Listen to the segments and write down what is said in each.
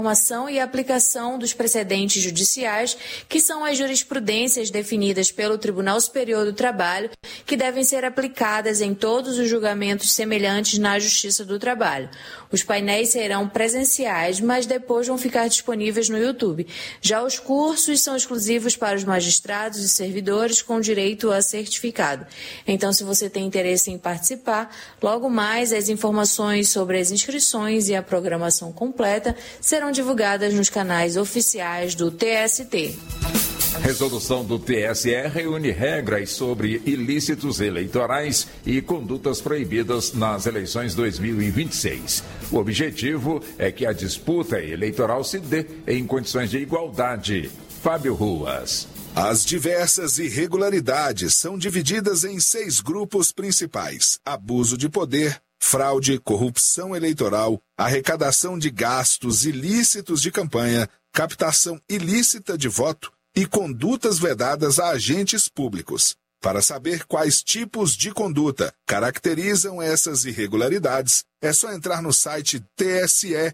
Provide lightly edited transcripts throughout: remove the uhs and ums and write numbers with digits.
formação e aplicação dos precedentes judiciais, que são as jurisprudências definidas pelo Tribunal Superior do Trabalho, que devem ser aplicadas em todos os julgamentos semelhantes na Justiça do Trabalho. Os painéis serão presenciais, mas depois vão ficar disponíveis no YouTube. Já os cursos são exclusivos para os magistrados e servidores com direito a certificado. Então, se você tem interesse em participar, logo mais as informações sobre as inscrições e a programação completa serão divulgadas nos canais oficiais do TST. Resolução do TSE reúne regras sobre ilícitos eleitorais e condutas proibidas nas eleições 2026. O objetivo é que a disputa eleitoral se dê em condições de igualdade. Fábio Ruas. As diversas irregularidades são divididas em 6 grupos principais: abuso de poder, fraude, corrupção eleitoral, arrecadação de gastos ilícitos de campanha, captação ilícita de voto e condutas vedadas a agentes públicos. Para saber quais tipos de conduta caracterizam essas irregularidades, é só entrar no site tse.jus.br,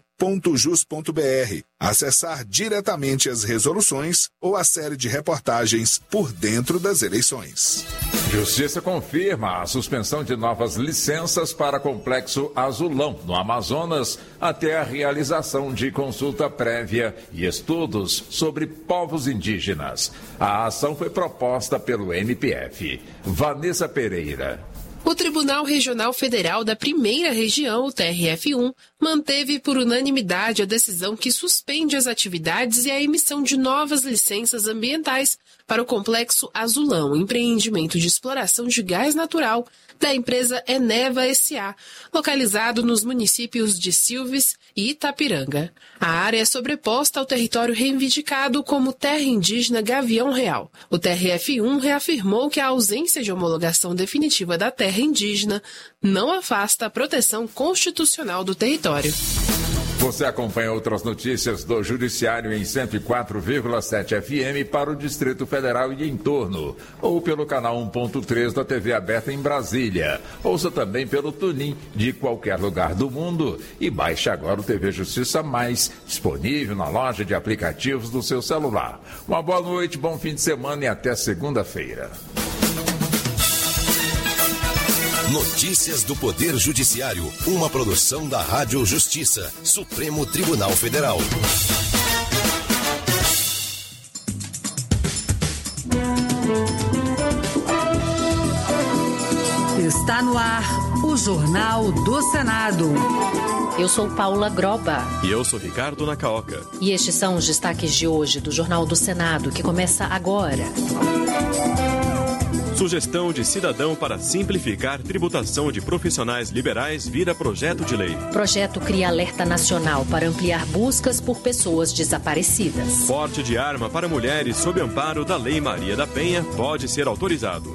acessar diretamente as resoluções ou a série de reportagens por dentro das eleições. Justiça confirma a suspensão de novas licenças para Complexo Azulão, no Amazonas, até a realização de consulta prévia e estudos sobre povos indígenas. A ação foi proposta pelo MPF. Vanessa Pereira. O Tribunal Regional Federal da Primeira Região, o TRF1, manteve por unanimidade a decisão que suspende as atividades e a emissão de novas licenças ambientais para o Complexo Azulão, empreendimento de exploração de gás natural da empresa Eneva S.A., localizado nos municípios de Silves e Itapiranga. A área é sobreposta ao território reivindicado como terra indígena Gavião Real. O TRF1 reafirmou que a ausência de homologação definitiva da terra indígena não afasta a proteção constitucional do território. Você acompanha outras notícias do Judiciário em 104,7 FM para o Distrito Federal e em torno, ou pelo canal 1.3 da TV aberta em Brasília. Ouça também pelo TuneIn de qualquer lugar do mundo e baixe agora o TV Justiça Mais, disponível na loja de aplicativos do seu celular. Uma boa noite, bom fim de semana e até segunda-feira. Notícias do Poder Judiciário, uma produção da Rádio Justiça, Supremo Tribunal Federal. Está no ar o Jornal do Senado. Eu sou Paula Groba. E eu sou Ricardo Nacaoca. E estes são os destaques de hoje do Jornal do Senado, que começa agora. Sugestão de cidadão para simplificar tributação de profissionais liberais vira projeto de lei. Projeto cria alerta nacional para ampliar buscas por pessoas desaparecidas. Porte de arma para mulheres sob amparo da Lei Maria da Penha pode ser autorizado.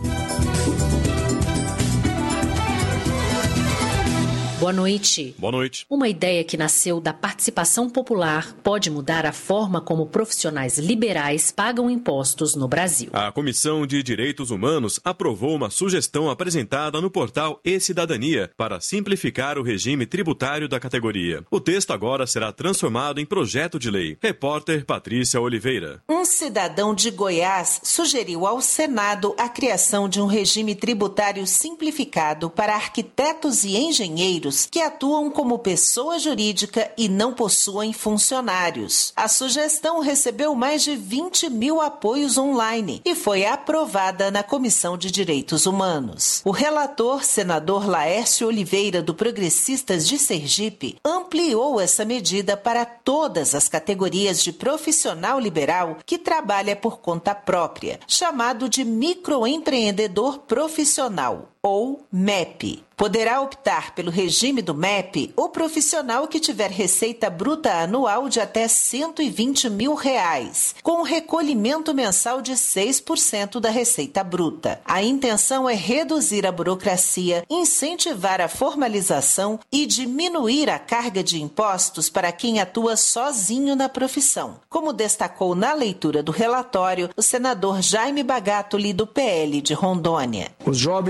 Boa noite. Boa noite. Uma ideia que nasceu da participação popular pode mudar a forma como profissionais liberais pagam impostos no Brasil. A Comissão de Direitos Humanos aprovou uma sugestão apresentada no portal E-Cidadania para simplificar o regime tributário da categoria. O texto agora será transformado em projeto de lei. Repórter Patrícia Oliveira. Um cidadão de Goiás sugeriu ao Senado a criação de um regime tributário simplificado para arquitetos e engenheiros que atuam como pessoa jurídica e não possuem funcionários. A sugestão recebeu mais de 20 mil apoios online e foi aprovada na Comissão de Direitos Humanos. O relator, senador Laércio Oliveira, do Progressistas de Sergipe, ampliou essa medida para todas as categorias de profissional liberal que trabalha por conta própria, chamado de microempreendedor profissional, ou MEP. Poderá optar pelo regime do MEP o profissional que tiver receita bruta anual de até R$120 mil, com recolhimento mensal de 6% da receita bruta. A intenção é reduzir a burocracia, incentivar a formalização e diminuir a carga de impostos para quem atua sozinho na profissão, como destacou na leitura do relatório o senador Jaime Bagatoli, do PL de Rondônia. Os jovens profissionais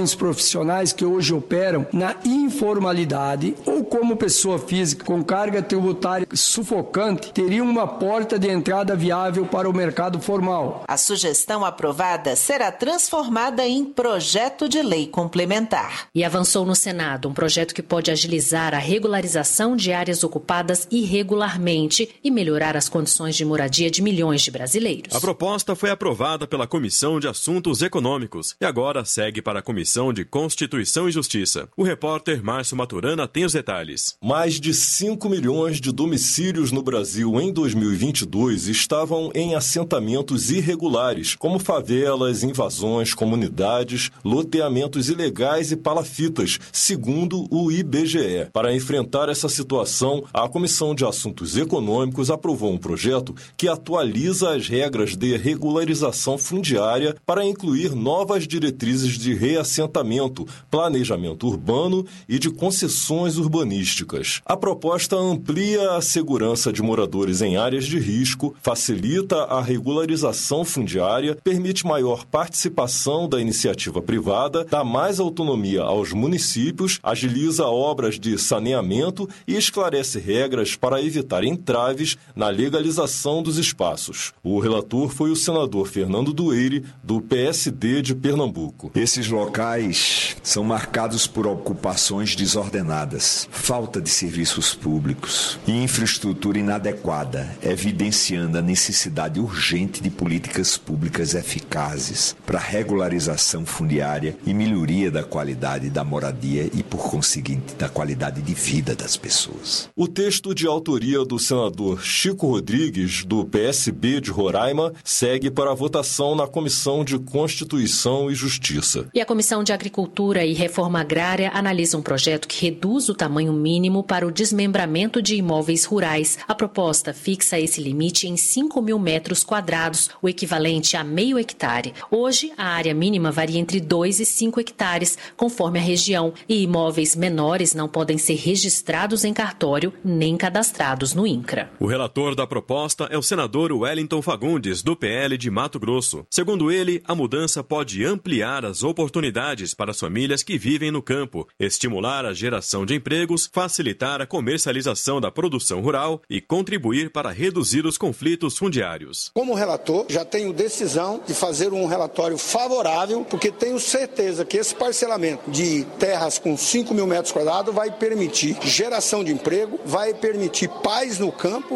profissionais que hoje operam na informalidade ou como pessoa física com carga tributária sufocante teriam uma porta de entrada viável para o mercado formal. A sugestão aprovada será transformada em projeto de lei complementar. E avançou no Senado um projeto que pode agilizar a regularização de áreas ocupadas irregularmente e melhorar as condições de moradia de milhões de brasileiros. A proposta foi aprovada pela Comissão de Assuntos Econômicos e agora segue para a Comissão de Constituição e Justiça. O repórter Márcio Maturana tem os detalhes. Mais de 5 milhões de domicílios no Brasil em 2022 estavam em assentamentos irregulares, como favelas, invasões, comunidades, loteamentos ilegais e palafitas, segundo o IBGE. Para enfrentar essa situação, a Comissão de Assuntos Econômicos aprovou um projeto que atualiza as regras de regularização fundiária para incluir novas diretrizes de reassentamento, planejamento urbano e de concessões urbanísticas. A proposta amplia a segurança de moradores em áreas de risco, facilita a regularização fundiária, permite maior participação da iniciativa privada, dá mais autonomia aos municípios, agiliza obras de saneamento e esclarece regras para evitar entraves na legalização dos espaços. O relator foi o senador Fernando Dueire, do PSD de Pernambuco. Esses locais são marcados por ocupações desordenadas, falta de serviços públicos e infraestrutura inadequada, evidenciando a necessidade urgente de políticas públicas eficazes para regularização fundiária e melhoria da qualidade da moradia e, por conseguinte, da qualidade de vida das pessoas. O texto de autoria do senador Chico Rodrigues, do PSB de Roraima, segue para a votação na Comissão de Constituição e Justiça. E a Comissão de Agricultura e Reforma Agrária analisa um projeto que reduz o tamanho mínimo para o desmembramento de imóveis rurais. A proposta fixa esse limite em 5.000 metros quadrados, o equivalente a meio hectare. Hoje, a área mínima varia entre 2 e 5 hectares, conforme a região, e imóveis menores não podem ser registrados em cartório nem cadastrados no INCRA. O relator da proposta é o senador Wellington Fagundes, do PL de Mato Grosso. Segundo ele, a mudança pode ampliar as oportunidades para as famílias que vivem no campo, estimular a geração de empregos, facilitar a comercialização da produção rural e contribuir para reduzir os conflitos fundiários. Como relator, já tenho decisão de fazer um relatório favorável, porque tenho certeza que esse parcelamento de terras com 5.000 metros quadrados vai permitir geração de emprego, vai permitir paz no campo.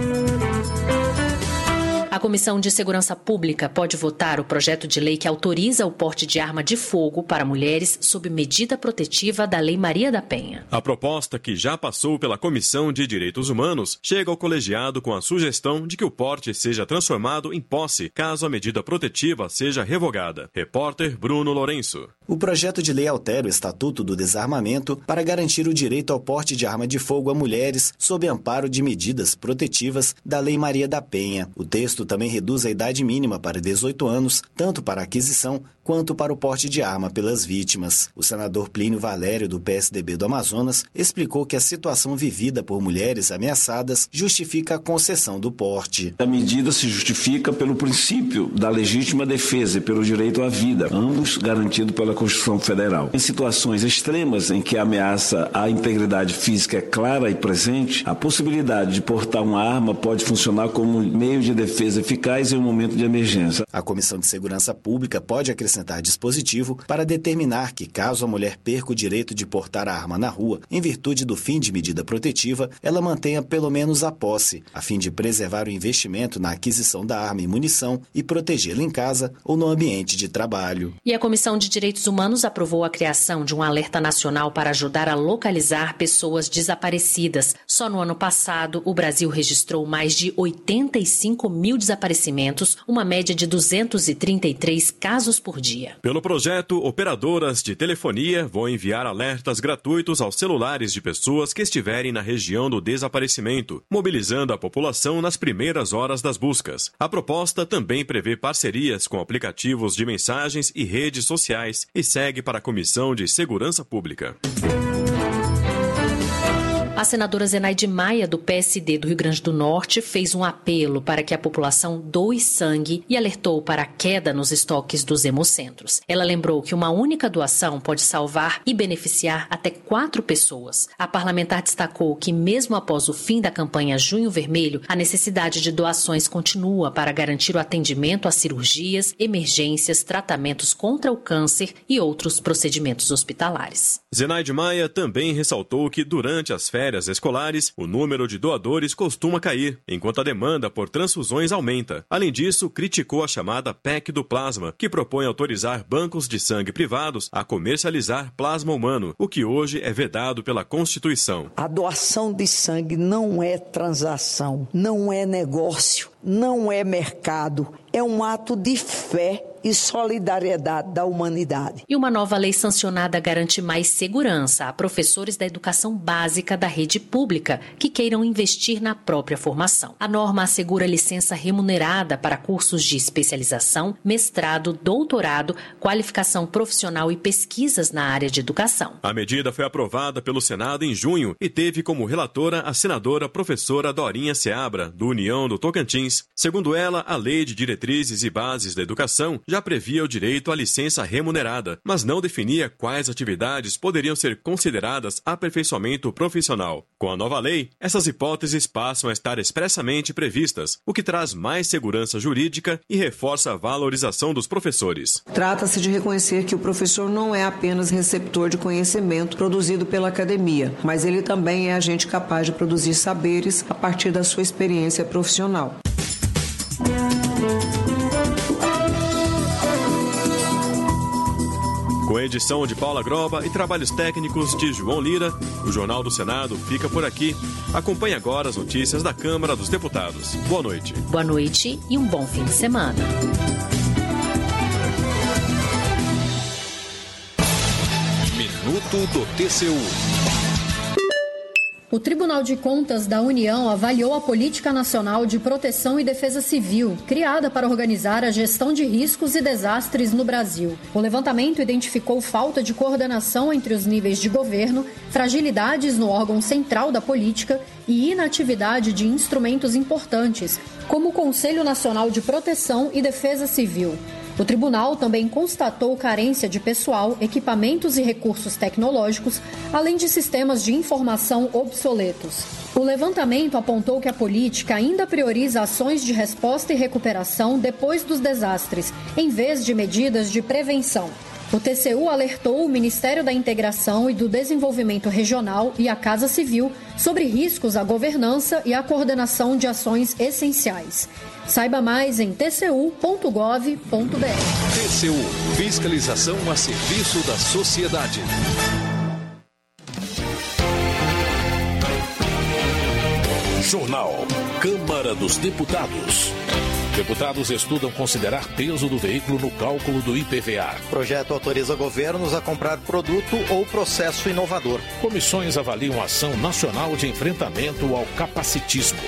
A Comissão de Segurança Pública pode votar o projeto de lei que autoriza o porte de arma de fogo para mulheres sob medida protetiva da Lei Maria da Penha. A proposta, que já passou pela Comissão de Direitos Humanos, chega ao colegiado com a sugestão de que o porte seja transformado em posse, caso a medida protetiva seja revogada. Repórter Bruno Lourenço. O projeto de lei altera o Estatuto do Desarmamento para garantir o direito ao porte de arma de fogo a mulheres sob amparo de medidas protetivas da Lei Maria da Penha. O texto também reduz a idade mínima para 18 anos, tanto para a aquisição quanto para o porte de arma pelas vítimas. O senador Plínio Valério, do PSDB do Amazonas, explicou que a situação vivida por mulheres ameaçadas justifica a concessão do porte. A medida se justifica pelo princípio da legítima defesa e pelo direito à vida, ambos garantidos pela Constituição Federal. Em situações extremas em que a ameaça à integridade física é clara e presente, a possibilidade de portar uma arma pode funcionar como meio de defesa eficaz em um momento de emergência. A Comissão de Segurança Pública pode acrescentar dispositivo para determinar que, caso a mulher perca o direito de portar a arma na rua, em virtude do fim de medida protetiva, ela mantenha pelo menos a posse, a fim de preservar o investimento na aquisição da arma e munição e protegê-la em casa ou no ambiente de trabalho. E a Comissão de Direitos Humanos aprovou a criação de um alerta nacional para ajudar a localizar pessoas desaparecidas. Só no ano passado, o Brasil registrou mais de 85 mil desaparecimentos, uma média de 233 casos por dia. Pelo projeto, operadoras de telefonia vão enviar alertas gratuitos aos celulares de pessoas que estiverem na região do desaparecimento, mobilizando a população nas primeiras horas das buscas. A proposta também prevê parcerias com aplicativos de mensagens e redes sociais e segue para a Comissão de Segurança Pública. A senadora Zenaide Maia, do PSD do Rio Grande do Norte, fez um apelo para que a população doe sangue e alertou para a queda nos estoques dos hemocentros. Ela lembrou que uma única doação pode salvar e beneficiar até 4 pessoas. A parlamentar destacou que, mesmo após o fim da campanha Junho Vermelho, a necessidade de doações continua para garantir o atendimento a cirurgias, emergências, tratamentos contra o câncer e outros procedimentos hospitalares. Zenaide Maia também ressaltou que, durante as férias escolares, o número de doadores costuma cair, enquanto a demanda por transfusões aumenta. Além disso, criticou a chamada PEC do plasma, que propõe autorizar bancos de sangue privados a comercializar plasma humano, o que hoje é vedado pela Constituição. A doação de sangue não é transação, não é negócio, não é mercado, é um ato de fé e solidariedade da humanidade. E uma nova lei sancionada garante mais segurança a professores da educação básica da rede pública que queiram investir na própria formação. A norma assegura licença remunerada para cursos de especialização, mestrado, doutorado, qualificação profissional e pesquisas na área de educação. A medida foi aprovada pelo Senado em junho e teve como relatora a senadora professora Dorinha Seabra, do União do Tocantins. Segundo ela, a Lei de Diretrizes e Bases da Educação já previa o direito à licença remunerada, mas não definia quais atividades poderiam ser consideradas aperfeiçoamento profissional. Com a nova lei, essas hipóteses passam a estar expressamente previstas, o que traz mais segurança jurídica e reforça a valorização dos professores. Trata-se de reconhecer que o professor não é apenas receptor de conhecimento produzido pela academia, mas ele também é agente capaz de produzir saberes a partir da sua experiência profissional. Com a edição de Paula Groba e trabalhos técnicos de João Lira, o Jornal do Senado fica por aqui. Acompanhe agora as notícias da Câmara dos Deputados. Boa noite. Boa noite e um bom fim de semana. Minuto do TCU. O Tribunal de Contas da União avaliou a Política Nacional de Proteção e Defesa Civil, criada para organizar a gestão de riscos e desastres no Brasil. O levantamento identificou falta de coordenação entre os níveis de governo, fragilidades no órgão central da política e inatividade de instrumentos importantes, como o Conselho Nacional de Proteção e Defesa Civil. O tribunal também constatou carência de pessoal, equipamentos e recursos tecnológicos, além de sistemas de informação obsoletos. O levantamento apontou que a política ainda prioriza ações de resposta e recuperação depois dos desastres, em vez de medidas de prevenção. O TCU alertou o Ministério da Integração e do Desenvolvimento Regional e a Casa Civil sobre riscos à governança e à coordenação de ações essenciais. Saiba mais em tcu.gov.br. TCU, fiscalização a serviço da sociedade. Jornal Câmara dos Deputados. Deputados estudam considerar peso do veículo no cálculo do IPVA. O projeto autoriza governos a comprar produto ou processo inovador. Comissões avaliam a ação nacional de enfrentamento ao capacitismo.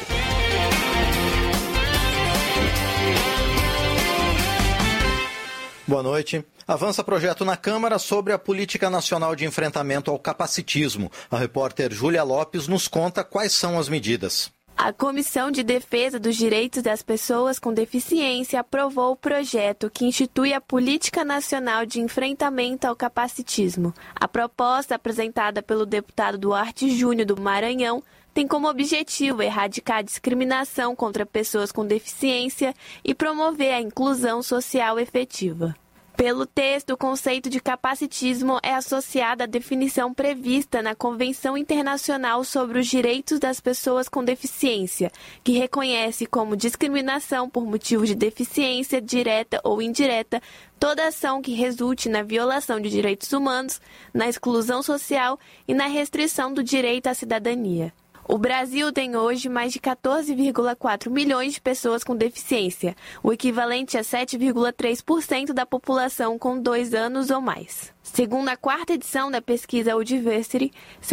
Boa noite. Avança projeto na Câmara sobre a Política Nacional de Enfrentamento ao Capacitismo. A repórter Júlia Lopes nos conta quais são as medidas. A Comissão de Defesa dos Direitos das Pessoas com Deficiência aprovou o projeto que institui a Política Nacional de Enfrentamento ao Capacitismo. A proposta, apresentada pelo deputado Duarte Júnior do Maranhão, tem como objetivo erradicar a discriminação contra pessoas com deficiência e promover a inclusão social efetiva. Pelo texto, o conceito de capacitismo é associado à definição prevista na Convenção Internacional sobre os Direitos das Pessoas com Deficiência, que reconhece como discriminação por motivo de deficiência, direta ou indireta, toda ação que resulte na violação de direitos humanos, na exclusão social e na restrição do direito à cidadania. O Brasil tem hoje mais de 14,4 milhões de pessoas com deficiência, o equivalente a 7,3% da população com 2 anos ou mais. Segundo a 4ª edição da pesquisa Udiversity,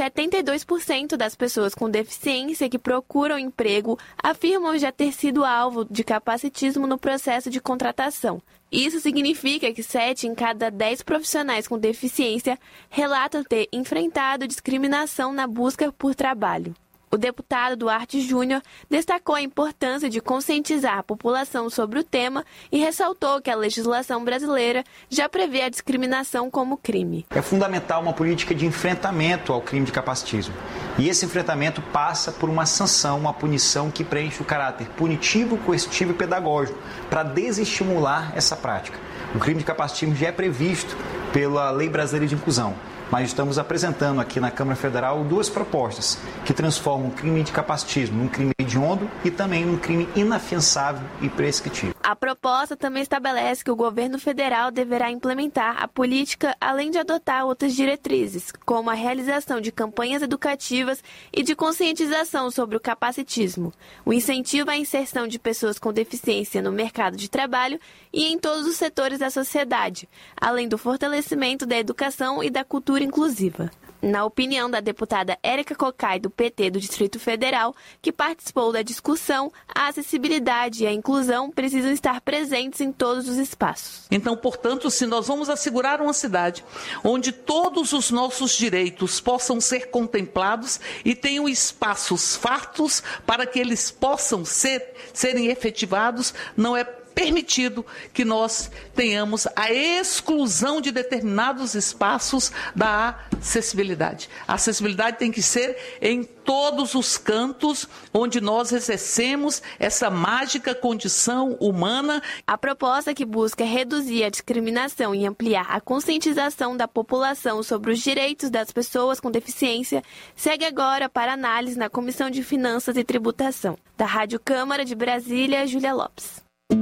72% das pessoas com deficiência que procuram emprego afirmam já ter sido alvo de capacitismo no processo de contratação. Isso significa que 7 em cada 10 profissionais com deficiência relatam ter enfrentado discriminação na busca por trabalho. O deputado Duarte Júnior destacou a importância de conscientizar a população sobre o tema e ressaltou que a legislação brasileira já prevê a discriminação como crime. É fundamental uma política de enfrentamento ao crime de capacitismo. E esse enfrentamento passa por uma sanção, uma punição que preenche o caráter punitivo, coercitivo e pedagógico, para desestimular essa prática. O crime de capacitismo já é previsto pela Lei Brasileira de Inclusão. Mas estamos apresentando aqui na Câmara Federal 2 propostas que transformam o crime de capacitismo num crime hediondo e também num crime inafiançável e prescritível. A proposta também estabelece que o governo federal deverá implementar a política além de adotar outras diretrizes, como a realização de campanhas educativas e de conscientização sobre o capacitismo, o incentivo à inserção de pessoas com deficiência no mercado de trabalho e em todos os setores da sociedade, além do fortalecimento da educação e da cultura inclusiva. Na opinião da deputada Érica Cocai, do PT do Distrito Federal, que participou da discussão, a acessibilidade e a inclusão precisam estar presentes em todos os espaços. Então, portanto, se nós vamos assegurar uma cidade onde todos os nossos direitos possam ser contemplados e tenham espaços fartos para que eles possam serem efetivados, não é permitido que nós tenhamos a exclusão de determinados espaços da acessibilidade. A acessibilidade tem que ser em todos os cantos onde nós exercemos essa mágica condição humana. A proposta que busca reduzir a discriminação e ampliar a conscientização da população sobre os direitos das pessoas com deficiência segue agora para análise na Comissão de Finanças e Tributação. Da Rádio Câmara de Brasília, Júlia Lopes.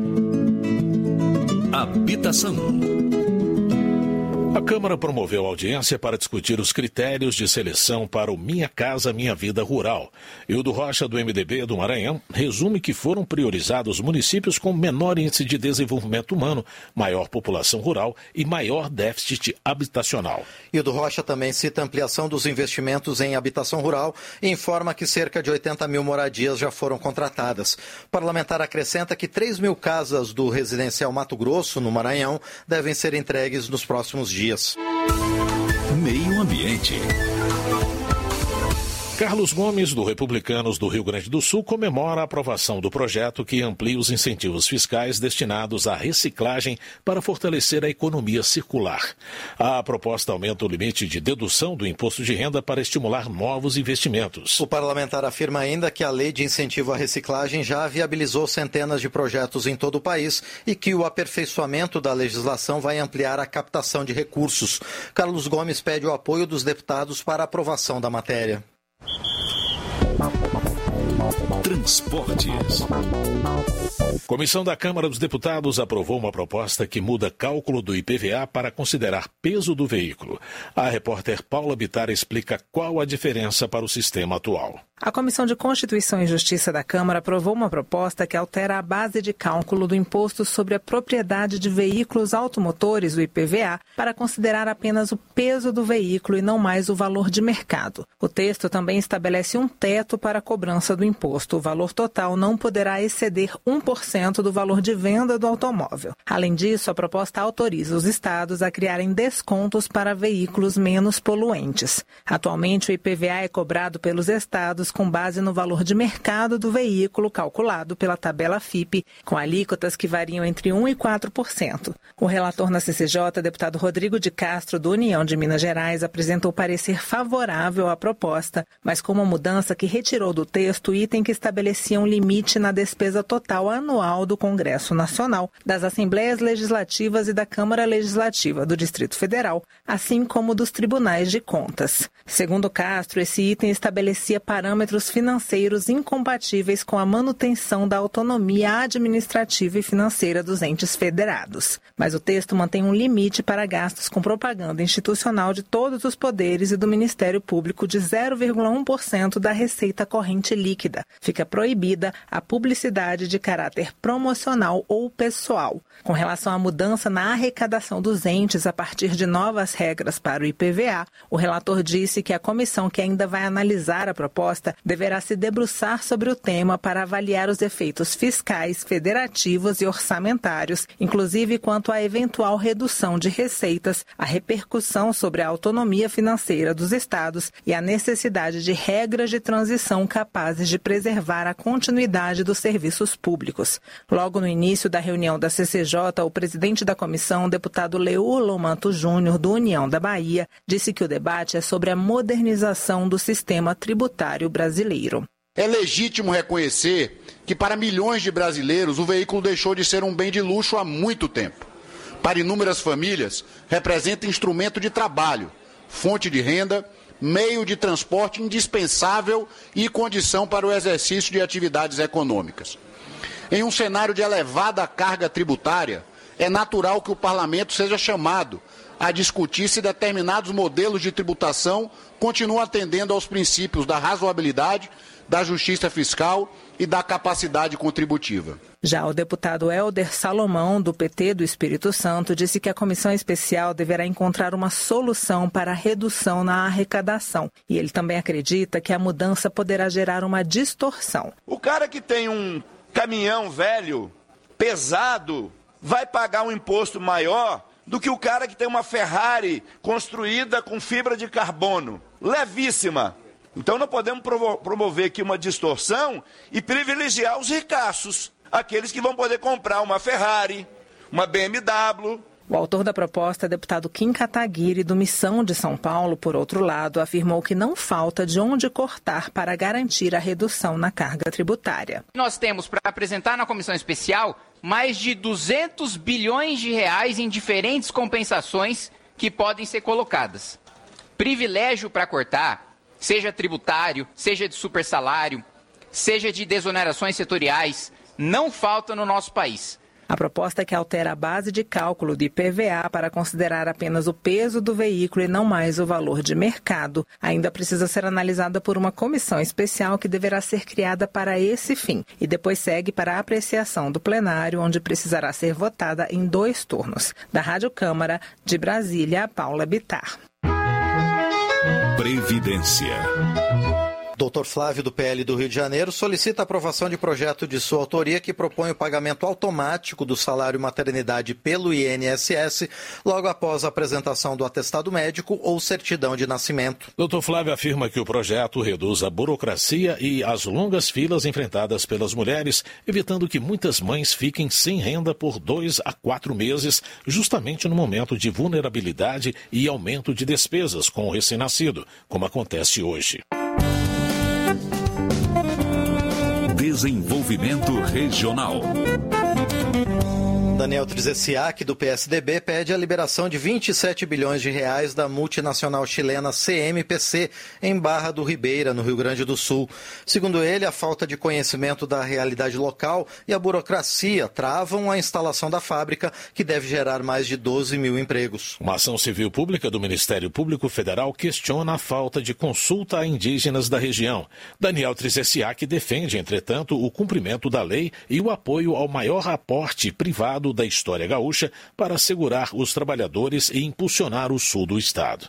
Habitação. A Câmara promoveu audiência para discutir os critérios de seleção para o Minha Casa Minha Vida Rural. Hildo Rocha, do MDB do Maranhão, resume que foram priorizados municípios com menor índice de desenvolvimento humano, maior população rural e maior déficit habitacional. Hildo Rocha também cita a ampliação dos investimentos em habitação rural e informa que cerca de 80 mil moradias já foram contratadas. O parlamentar acrescenta que 3 mil casas do residencial Mato Grosso, no Maranhão, devem ser entregues nos próximos dias. Meio Ambiente. Carlos Gomes, do Republicanos do Rio Grande do Sul, comemora a aprovação do projeto que amplia os incentivos fiscais destinados à reciclagem para fortalecer a economia circular. A proposta aumenta o limite de dedução do imposto de renda para estimular novos investimentos. O parlamentar afirma ainda que a lei de incentivo à reciclagem já viabilizou centenas de projetos em todo o país e que o aperfeiçoamento da legislação vai ampliar a captação de recursos. Carlos Gomes pede o apoio dos deputados para a aprovação da matéria. Transportes. Comissão da Câmara dos Deputados aprovou uma proposta que muda cálculo do IPVA para considerar peso do veículo. A repórter Paula Bittar explica qual a diferença para o sistema atual. A Comissão de Constituição e Justiça da Câmara aprovou uma proposta que altera a base de cálculo do Imposto sobre a Propriedade de Veículos Automotores, o IPVA, para considerar apenas o peso do veículo e não mais o valor de mercado. O texto também estabelece um teto para a cobrança do imposto. O valor total não poderá exceder 1% do valor de venda do automóvel. Além disso, a proposta autoriza os estados a criarem descontos para veículos menos poluentes. Atualmente, o IPVA é cobrado pelos estados com base no valor de mercado do veículo calculado pela tabela FIPE, com alíquotas que variam entre 1% e 4%. O relator na CCJ, deputado Rodrigo de Castro, do União de Minas Gerais, apresentou parecer favorável à proposta, mas com uma mudança que retirou do texto itens item que estabelecia um limite na despesa total anual do Congresso Nacional, das Assembleias Legislativas e da Câmara Legislativa do Distrito Federal, assim como dos Tribunais de Contas. Segundo Castro, esse item estabelecia parâmetros financeiros incompatíveis com a manutenção da autonomia administrativa e financeira dos entes federados. Mas o texto mantém um limite para gastos com propaganda institucional de todos os poderes e do Ministério Público de 0,1% da receita corrente líquida. Fica proibida a publicidade de caráter promocional ou pessoal. Com relação à mudança na arrecadação dos entes a partir de novas regras para o IPVA, o relator disse que a comissão que ainda vai analisar a proposta deverá se debruçar sobre o tema para avaliar os efeitos fiscais, federativos e orçamentários, inclusive quanto à eventual redução de receitas, a repercussão sobre a autonomia financeira dos estados e a necessidade de regras de transição capazes de preservar a continuidade dos serviços públicos. Logo no início da reunião da CCJ, o presidente da comissão, o deputado Leulo Manto Júnior, do União da Bahia, disse que o debate é sobre a modernização do sistema tributário brasileiro. É legítimo reconhecer que para milhões de brasileiros o veículo deixou de ser um bem de luxo há muito tempo. Para inúmeras famílias, representa instrumento de trabalho, fonte de renda, meio de transporte indispensável e condição para o exercício de atividades econômicas. Em um cenário de elevada carga tributária, é natural que o parlamento seja chamado a discutir se determinados modelos de tributação continuam atendendo aos princípios da razoabilidade, da justiça fiscal e da capacidade contributiva. Já o deputado Helder Salomão, do PT do Espírito Santo, disse que a comissão especial deverá encontrar uma solução para a redução na arrecadação. E ele também acredita que a mudança poderá gerar uma distorção. O cara que tem um caminhão velho, pesado, vai pagar um imposto maior do que o cara que tem uma Ferrari construída com fibra de carbono, levíssima. Então não podemos promover aqui uma distorção e privilegiar os ricaços, aqueles que vão poder comprar uma Ferrari, uma BMW. O autor da proposta, deputado Kim Kataguiri, do Missão de São Paulo, por outro lado, afirmou que não falta de onde cortar para garantir a redução na carga tributária. Nós temos para apresentar na comissão especial mais de 200 bilhões de reais em diferentes compensações que podem ser colocadas. Privilégio para cortar, seja tributário, seja de supersalário, seja de desonerações setoriais, não falta no nosso país. A proposta é que altera a base de cálculo do IPVA para considerar apenas o peso do veículo e não mais o valor de mercado. Ainda precisa ser analisada por uma comissão especial que deverá ser criada para esse fim e depois segue para a apreciação do plenário, onde precisará ser votada em 2 turnos. Da Rádio Câmara, de Brasília, Paula Bittar. Previdência. Dr. Flávio, do PL do Rio de Janeiro, solicita a aprovação de projeto de sua autoria que propõe o pagamento automático do salário maternidade pelo INSS logo após a apresentação do atestado médico ou certidão de nascimento. Dr. Flávio afirma que o projeto reduz a burocracia e as longas filas enfrentadas pelas mulheres, evitando que muitas mães fiquem sem renda por 2 a 4 meses, justamente no momento de vulnerabilidade e aumento de despesas com o recém-nascido, como acontece hoje. Desenvolvimento Regional. Daniel Trzeziak, do PSDB, pede a liberação de 27 bilhões de reais da multinacional chilena CMPC em Barra do Ribeira, no Rio Grande do Sul. Segundo ele, a falta de conhecimento da realidade local e a burocracia travam a instalação da fábrica, que deve gerar mais de 12 mil empregos. Uma ação civil pública do Ministério Público Federal questiona a falta de consulta a indígenas da região. Daniel Trzeziak defende, entretanto, o cumprimento da lei e o apoio ao maior aporte privado da história gaúcha para assegurar os trabalhadores e impulsionar o sul do estado.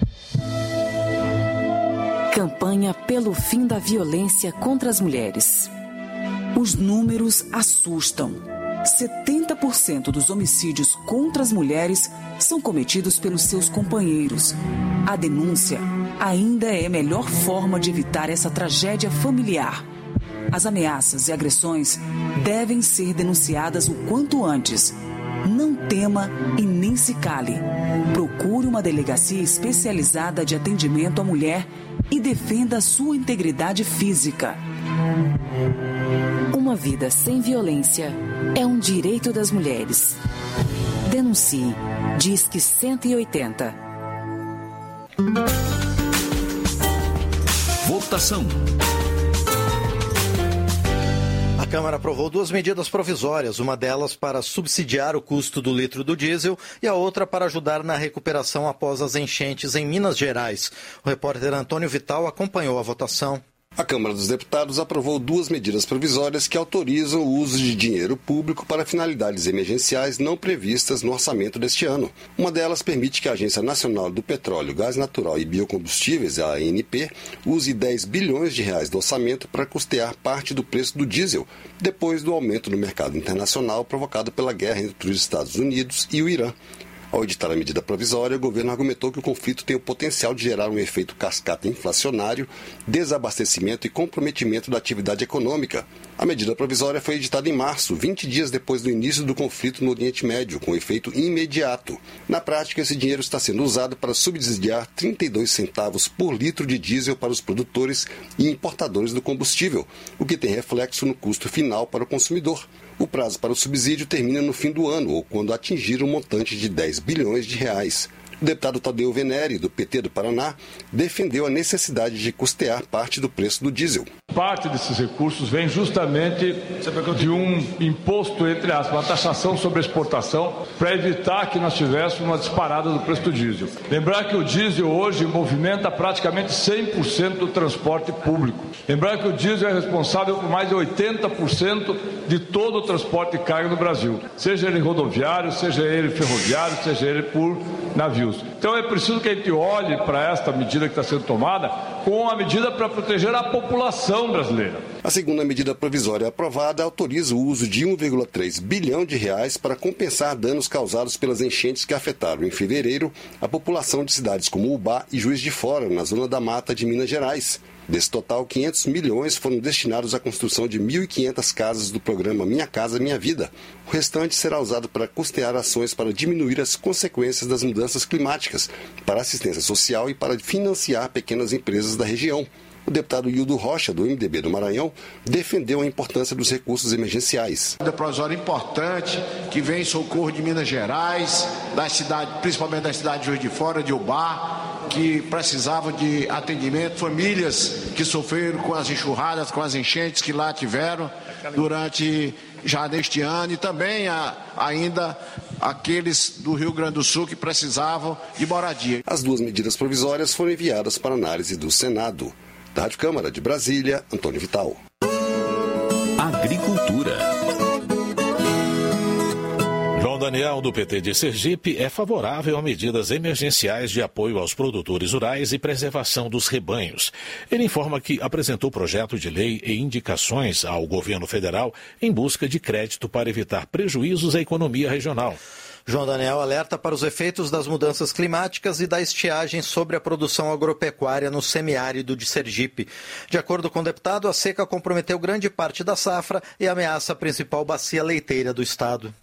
Campanha pelo fim da violência contra as mulheres. Os números assustam. 70% dos homicídios contra as mulheres são cometidos pelos seus companheiros. A denúncia ainda é a melhor forma de evitar essa tragédia familiar. As ameaças e agressões devem ser denunciadas o quanto antes. Não tema e nem se cale. Procure uma delegacia especializada de atendimento à mulher e defenda a sua integridade física. Uma vida sem violência é um direito das mulheres. Denuncie. Disque 180. Votação. A Câmara aprovou 2 medidas provisórias, uma delas para subsidiar o custo do litro do diesel e a outra para ajudar na recuperação após as enchentes em Minas Gerais. O repórter Antônio Vital acompanhou a votação. A Câmara dos Deputados aprovou 2 medidas provisórias que autorizam o uso de dinheiro público para finalidades emergenciais não previstas no orçamento deste ano. Uma delas permite que a Agência Nacional do Petróleo, Gás Natural e Biocombustíveis, a ANP, use 10 bilhões de reais do orçamento para custear parte do preço do diesel, depois do aumento no mercado internacional provocado pela guerra entre os Estados Unidos e o Irã. Ao editar a medida provisória, o governo argumentou que o conflito tem o potencial de gerar um efeito cascata inflacionário, desabastecimento e comprometimento da atividade econômica. A medida provisória foi editada em março, 20 dias depois do início do conflito no Oriente Médio, com efeito imediato. Na prática, esse dinheiro está sendo usado para subsidiar 32 centavos por litro de diesel para os produtores e importadores do combustível, o que tem reflexo no custo final para o consumidor. O prazo para o subsídio termina no fim do ano ou quando atingir um montante de 10 bilhões de reais. O deputado Tadeu Venere, do PT do Paraná, defendeu a necessidade de custear parte do preço do diesel. Parte desses recursos vem justamente de um imposto, entre aspas, uma taxação sobre a exportação, para evitar que nós tivéssemos uma disparada do preço do diesel. Lembrar que o diesel hoje movimenta praticamente 100% do transporte público. Lembrar que o diesel é responsável por mais de 80% de todo o transporte de carga no Brasil, seja ele rodoviário, seja ele ferroviário, seja ele por navios. Então é preciso que a gente olhe para esta medida que está sendo tomada como uma medida para proteger a população brasileira. A segunda medida provisória aprovada autoriza o uso de 1,3 bilhão de reais para compensar danos causados pelas enchentes que afetaram em fevereiro a população de cidades como Ubá e Juiz de Fora, na zona da Mata de Minas Gerais. Desse total, 500 milhões foram destinados à construção de 1.500 casas do programa Minha Casa Minha Vida. O restante será usado para custear ações para diminuir as consequências das mudanças climáticas, para assistência social e para financiar pequenas empresas da região. O deputado Hildo Rocha, do MDB do Maranhão, defendeu a importância dos recursos emergenciais. É um provisório importante que vem em socorro de Minas Gerais, principalmente da cidade de Juiz de Fora, de Ubá, que precisavam de atendimento, famílias que sofreram com as enxurradas, com as enchentes que lá tiveram durante já neste ano, e também ainda aqueles do Rio Grande do Sul que precisavam de moradia. As 2 medidas provisórias foram enviadas para análise do Senado. Da Rádio Câmara de Brasília, Antônio Vital. Agricultura. João Daniel, do PT de Sergipe, é favorável a medidas emergenciais de apoio aos produtores rurais e preservação dos rebanhos. Ele informa que apresentou projeto de lei e indicações ao governo federal em busca de crédito para evitar prejuízos à economia regional. João Daniel alerta para os efeitos das mudanças climáticas e da estiagem sobre a produção agropecuária no semiárido de Sergipe. De acordo com o deputado, a seca comprometeu grande parte da safra e ameaça a principal bacia leiteira do estado.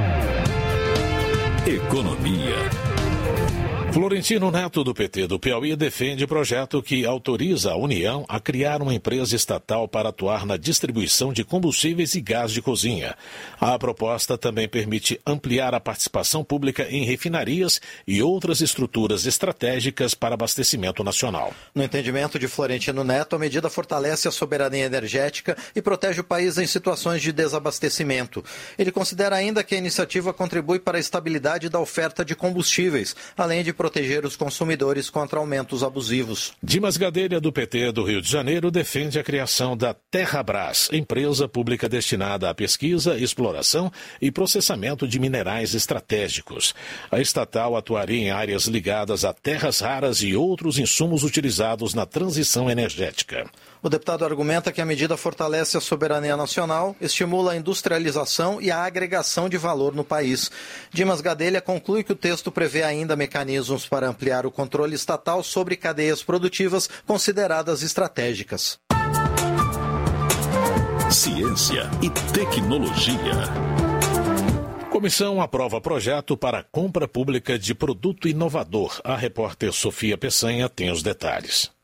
Economia. Florentino Neto, do PT do Piauí, defende projeto que autoriza a União a criar uma empresa estatal para atuar na distribuição de combustíveis e gás de cozinha. A proposta também permite ampliar a participação pública em refinarias e outras estruturas estratégicas para abastecimento nacional. No entendimento de Florentino Neto, a medida fortalece a soberania energética e protege o país em situações de desabastecimento. Ele considera ainda que a iniciativa contribui para a estabilidade da oferta de combustíveis, além de proteger os consumidores contra aumentos abusivos. Dimas Gadelha, do PT do Rio de Janeiro, defende a criação da Terrabras, empresa pública destinada à pesquisa, exploração e processamento de minerais estratégicos. A estatal atuaria em áreas ligadas a terras raras e outros insumos utilizados na transição energética. O deputado argumenta que a medida fortalece a soberania nacional, estimula a industrialização e a agregação de valor no país. Dimas Gadelha conclui que o texto prevê ainda mecanismos para ampliar o controle estatal sobre cadeias produtivas consideradas estratégicas. Ciência e tecnologia. Comissão aprova projeto para compra pública de produto inovador. A repórter Sofia Peçanha tem os detalhes.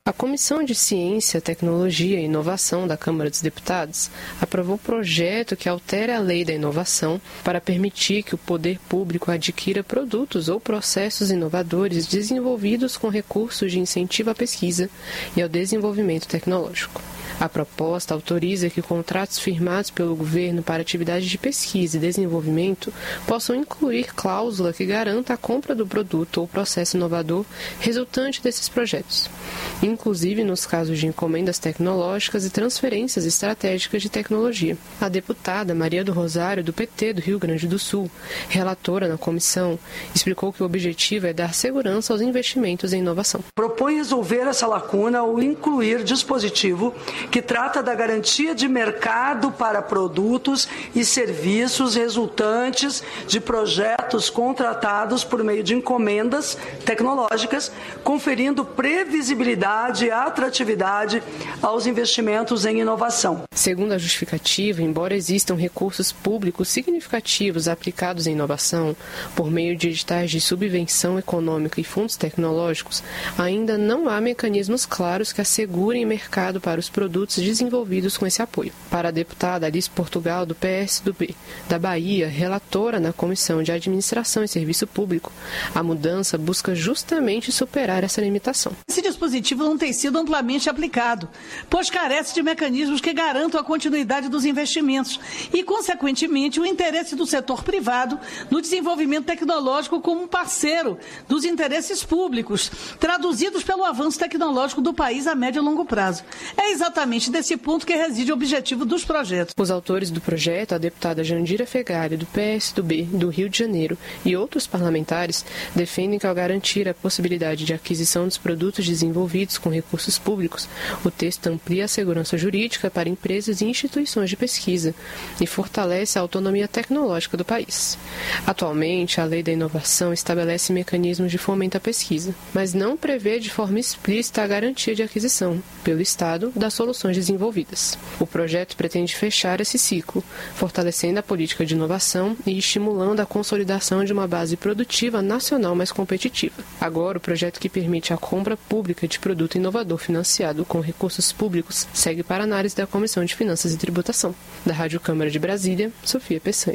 A Comissão de Ciência, Tecnologia e Inovação da Câmara dos Deputados aprovou um projeto que altera a Lei da Inovação para permitir que o poder público adquira produtos ou processos inovadores desenvolvidos com recursos de incentivo à pesquisa e ao desenvolvimento tecnológico. A proposta autoriza que contratos firmados pelo governo para atividades de pesquisa e desenvolvimento possam incluir cláusula que garanta a compra do produto ou processo inovador resultante desses projetos, inclusive nos casos de encomendas tecnológicas e transferências estratégicas de tecnologia. A deputada Maria do Rosário, do PT do Rio Grande do Sul, relatora na comissão, explicou que o objetivo é dar segurança aos investimentos em inovação. Propõe resolver essa lacuna ao incluir dispositivo que trata da garantia de mercado para produtos e serviços resultantes de projetos contratados por meio de encomendas tecnológicas, conferindo previsibilidade e atratividade aos investimentos em inovação. Segundo a justificativa, embora existam recursos públicos significativos aplicados em inovação por meio de editais de subvenção econômica e fundos tecnológicos, ainda não há mecanismos claros que assegurem mercado para os produtos desenvolvidos com esse apoio. Para a deputada Alice Portugal, do PSDB da Bahia, relatora na Comissão de Administração e Serviço Público, a mudança busca justamente superar essa limitação. Esse dispositivo não tem sido amplamente aplicado, pois carece de mecanismos que garantam a continuidade dos investimentos e, consequentemente, o interesse do setor privado no desenvolvimento tecnológico como um parceiro dos interesses públicos, traduzidos pelo avanço tecnológico do país a médio e longo prazo. É exatamente desse ponto que reside o objetivo dos projetos. Os autores do projeto, a deputada Jandira Fegali, do PSDB do Rio de Janeiro, e outros parlamentares, defendem que, ao garantir a possibilidade de aquisição dos produtos desenvolvidos com recursos públicos, o texto amplia a segurança jurídica para empresas e instituições de pesquisa e fortalece a autonomia tecnológica do país. Atualmente, a Lei da Inovação estabelece mecanismos de fomento à pesquisa, mas não prevê de forma explícita a garantia de aquisição, pelo Estado, das soluções desenvolvidas. O projeto pretende fechar esse ciclo, fortalecendo a política de inovação e estimulando a consolidação de uma base produtiva nacional mais competitiva. Agora, o projeto que permite a compra pública de produto inovador financiado com recursos públicos segue para análise da Comissão de Finanças e Tributação. Da Rádio Câmara de Brasília, Sofia Peçanha.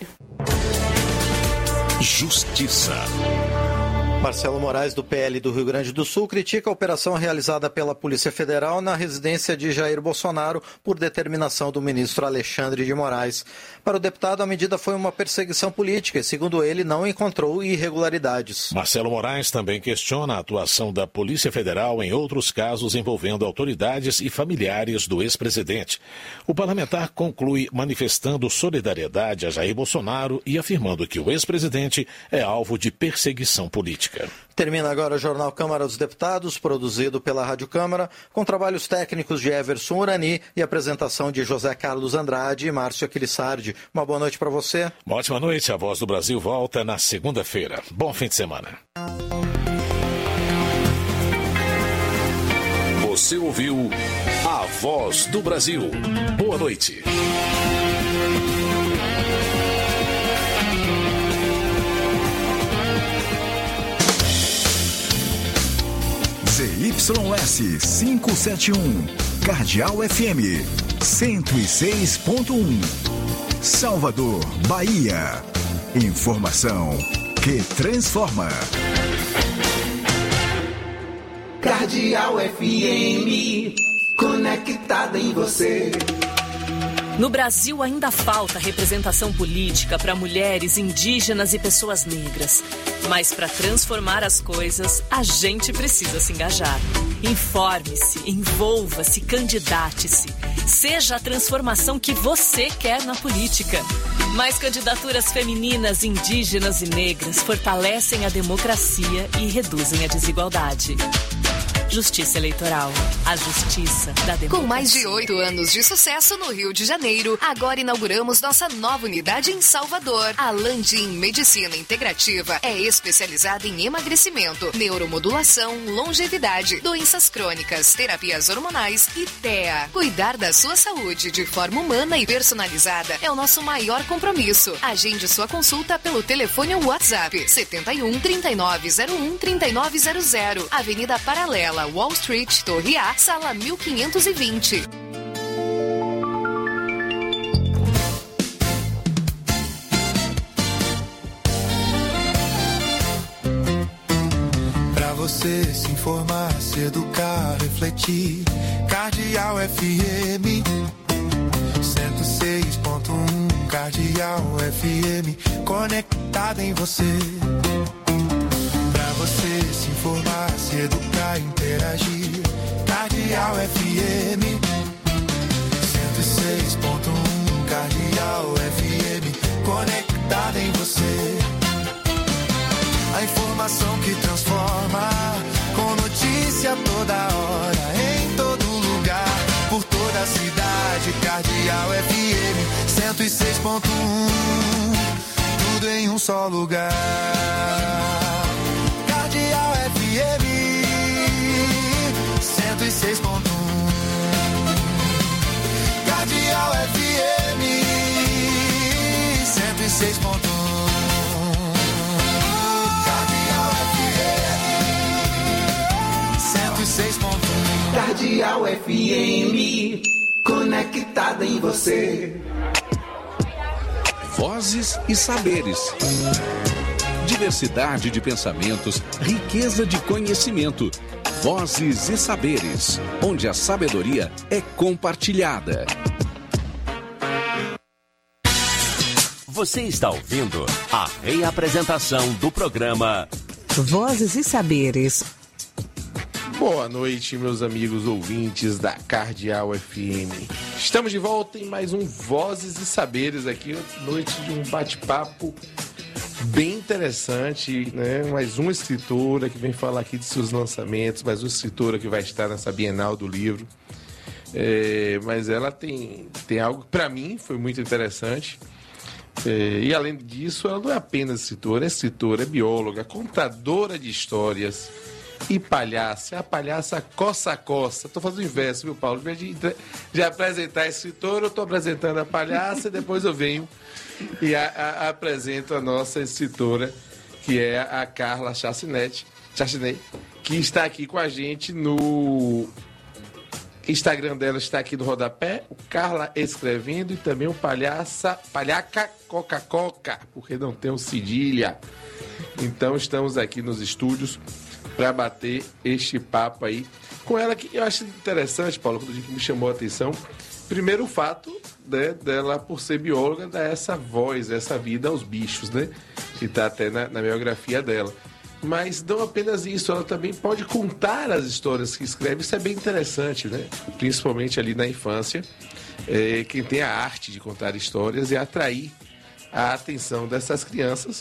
Justiça. Marcelo Moraes, do PL do Rio Grande do Sul, critica a operação realizada pela Polícia Federal na residência de Jair Bolsonaro por determinação do ministro Alexandre de Moraes. Para o deputado, a medida foi uma perseguição política e, segundo ele, não encontrou irregularidades. Marcelo Moraes também questiona a atuação da Polícia Federal em outros casos envolvendo autoridades e familiares do ex-presidente. O parlamentar conclui manifestando solidariedade a Jair Bolsonaro e afirmando que o ex-presidente é alvo de perseguição política. Termina agora o Jornal Câmara dos Deputados, produzido pela Rádio Câmara, com trabalhos técnicos de Everson Urani e apresentação de José Carlos Andrade e Márcio Aquilissardi. Uma boa noite para você. Uma ótima noite. A Voz do Brasil volta na segunda-feira. Bom fim de semana. Você ouviu A Voz do Brasil. Boa noite. ZYS 571, Cardeal FM 106.1, Salvador, Bahia. Informação que transforma. Cardeal FM, conectada em você. No Brasil ainda falta representação política para mulheres, indígenas e pessoas negras. Mas para transformar as coisas, a gente precisa se engajar. Informe-se, envolva-se, candidate-se. Seja a transformação que você quer na política. Mais candidaturas femininas, indígenas e negras fortalecem a democracia e reduzem a desigualdade. Justiça Eleitoral. A justiça da democracia. Com mais de 8 anos de sucesso no Rio de Janeiro, agora inauguramos nossa nova unidade em Salvador. A Landim Medicina Integrativa é especializada em emagrecimento, neuromodulação, longevidade, doenças crônicas, terapias hormonais e TEA. Cuidar da sua saúde de forma humana e personalizada é o nosso maior compromisso. Agende sua consulta pelo telefone ou WhatsApp 71 3901 3900, Avenida Paralela, Sala Wall Street, Torre A, sala 1520. Pra você se informar, se educar, refletir, Cardeal FM 106.1, Cardeal FM, conectada em você. Pra você se informar, se educar, interagir, Cardeal FM 106.1, Cardeal FM, conectada em você. A informação que transforma, com notícia toda hora, em todo lugar, por toda a cidade. Cardeal FM 106.1, tudo em um só lugar. Cardeal FM 106.1, Cardeal FM 106.1. Cardeal FM, conectada em você. Vozes e saberes. Diversidade de pensamentos, riqueza de conhecimento. Vozes e saberes, onde a sabedoria é compartilhada. Você está ouvindo a reapresentação do programa Vozes e Saberes. Boa noite, meus amigos ouvintes da Cardeal FM. Estamos de volta em mais um Vozes e Saberes aqui, noite de um bate-papo bem interessante, né? Mais uma escritora que vem falar aqui de seus lançamentos, mais uma escritora que vai estar nessa Bienal do Livro. Mas ela tem algo que para mim foi muito interessante. E além disso, ela não é apenas escritora, é bióloga, contadora de histórias e palhaça. É a palhaça coça-coça. Estou fazendo o inverso, viu, Paulo? Em vez de apresentar a escritora, eu estou apresentando a palhaça e depois eu venho e apresento a nossa escritora, que é a Carla Chacinei, que está aqui com a gente no Instagram dela, está aqui no rodapé, o Carla Escrevendo, e também o Palhaca Coca-Coca, porque não tem um cedilha. Então estamos aqui nos estúdios para bater este papo aí com ela, que eu acho interessante, Paulo, quando me chamou a atenção. Primeiro o fato, né, dela, por ser bióloga, dar essa voz, essa vida aos bichos, né? Que está até na biografia dela. Mas não apenas isso, ela também pode contar as histórias que escreve. Isso é bem interessante, né? Principalmente ali na infância. Quem tem a arte de contar histórias e atrair a atenção dessas crianças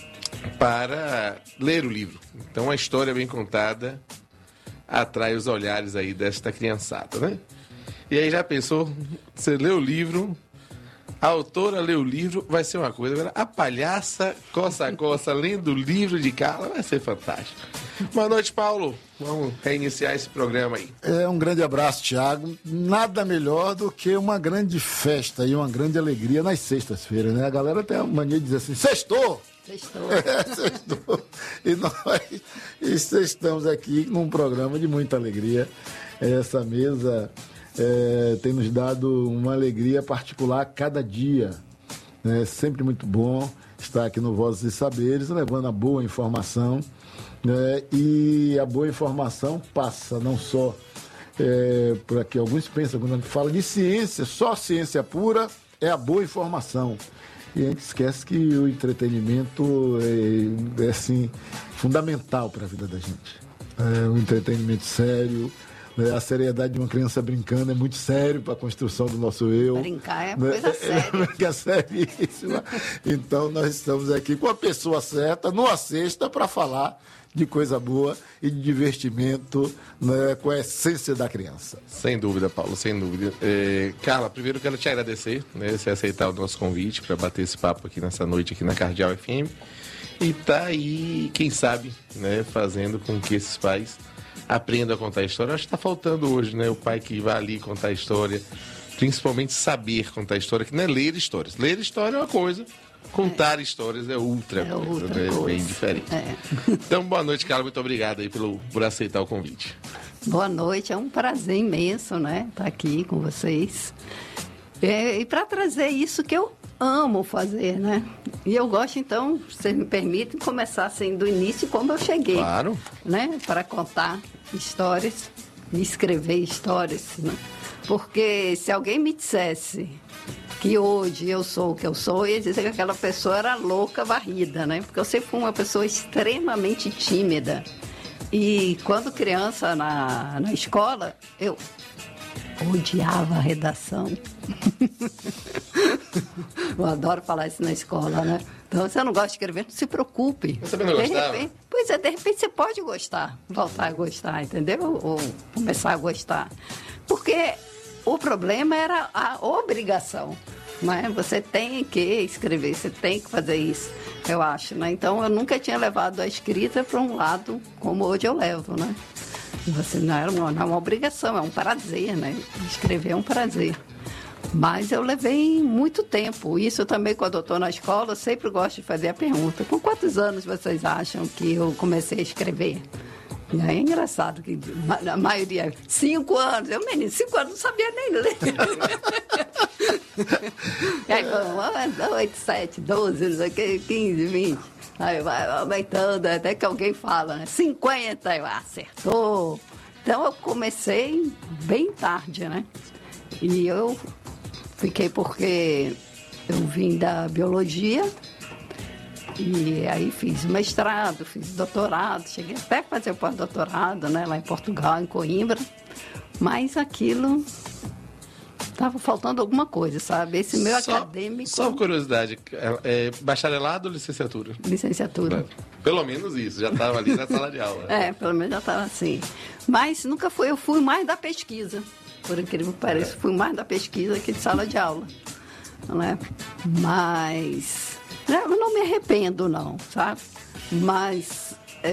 para ler o livro. Então, a história bem contada atrai os olhares aí desta criançada, né? E aí já pensou, você lê o livro, a autora lê o livro, vai ser uma coisa. A palhaça coça-coça lendo o livro de Carla vai ser fantástico. Boa noite, Paulo. Vamos reiniciar esse programa aí. Um grande abraço, Thiago. Nada melhor do que uma grande festa e uma grande alegria nas sextas-feiras, né? A galera tem a mania de dizer assim, sextou! Sextou. Sextou. E nós estamos aqui num programa de muita alegria. Essa mesa tem nos dado uma alegria particular a cada dia. É sempre muito bom estar aqui no Vozes e Saberes, levando a boa informação. E a boa informação passa não só por aqui. Alguns pensam, quando a gente fala de ciência, só ciência pura é a boa informação. E a gente esquece que o entretenimento é assim, fundamental para a vida da gente. É um entretenimento sério. A seriedade de uma criança brincando é muito sério para a construção do nosso eu. Brincar é coisa séria. Brincar é seríssima. Então, nós estamos aqui com a pessoa certa, numa sexta, para falar de coisa boa e de divertimento, né, com a essência da criança. Sem dúvida, Paulo, sem dúvida. Carla, primeiro eu quero te agradecer, né, você aceitar o nosso convite para bater esse papo aqui nessa noite aqui na Cardeal FM. E tá aí, quem sabe, né, fazendo com que esses pais aprendam a contar a história. Acho que está faltando hoje, né, o pai que vai ali contar a história, principalmente saber contar a história, que não é ler histórias. Ler história é uma coisa, contar histórias é outra coisa, né? Bem diferente. Então, boa noite, Carla, muito obrigado aí por aceitar o convite. Boa noite, é um prazer imenso, né? Estar aqui com vocês. E para trazer isso que eu amo fazer, né? E eu gosto, então, se vocês me permitem, começar assim do início como eu cheguei. Claro. Né? Para contar histórias, escrever histórias, né? Porque se alguém me dissesse que hoje eu sou o que eu sou, eu ia dizer que aquela pessoa era louca, varrida, né? Porque eu sempre fui uma pessoa extremamente tímida. E quando criança na escola, eu odiava a redação. Eu adoro falar isso na escola, né? Então, você não gosta de escrever, não se preocupe. Você também não gostava? Pois é, de repente você pode gostar, voltar a gostar, entendeu? Ou começar a gostar. Porque o problema era a obrigação, né? Você tem que escrever, você tem que fazer isso, eu acho, né? Então, eu nunca tinha levado a escrita para um lado como hoje eu levo, né? Você não é uma obrigação, é um prazer, né? Escrever é um prazer. Mas eu levei muito tempo. Isso também, quando eu estou na escola, eu sempre gosto de fazer a pergunta: com quantos anos vocês acham que eu comecei a escrever? E aí é engraçado que a maioria, 5 anos. Eu, menino, 5 anos não sabia nem ler. E aí, 8, 7, 12, não sei o que, 15, 20. Aí vai aumentando, até que alguém fala, né? 50, eu acertou. Então eu comecei bem tarde, né? E eu fiquei porque eu vim da biologia e aí fiz mestrado, fiz doutorado, cheguei até a fazer o pós-doutorado, né? Lá em Portugal, em Coimbra. Mas aquilo... Estava faltando alguma coisa, sabe? Esse meu acadêmico... Só curiosidade, bacharelado ou licenciatura? Licenciatura. Pelo menos isso, já estava ali na sala de aula. Pelo menos já estava assim. Mas nunca foi, eu fui mais da pesquisa. Por incrível que pareça, fui mais da pesquisa que de sala de aula. Né? Mas... eu não me arrependo, não, sabe? Mas...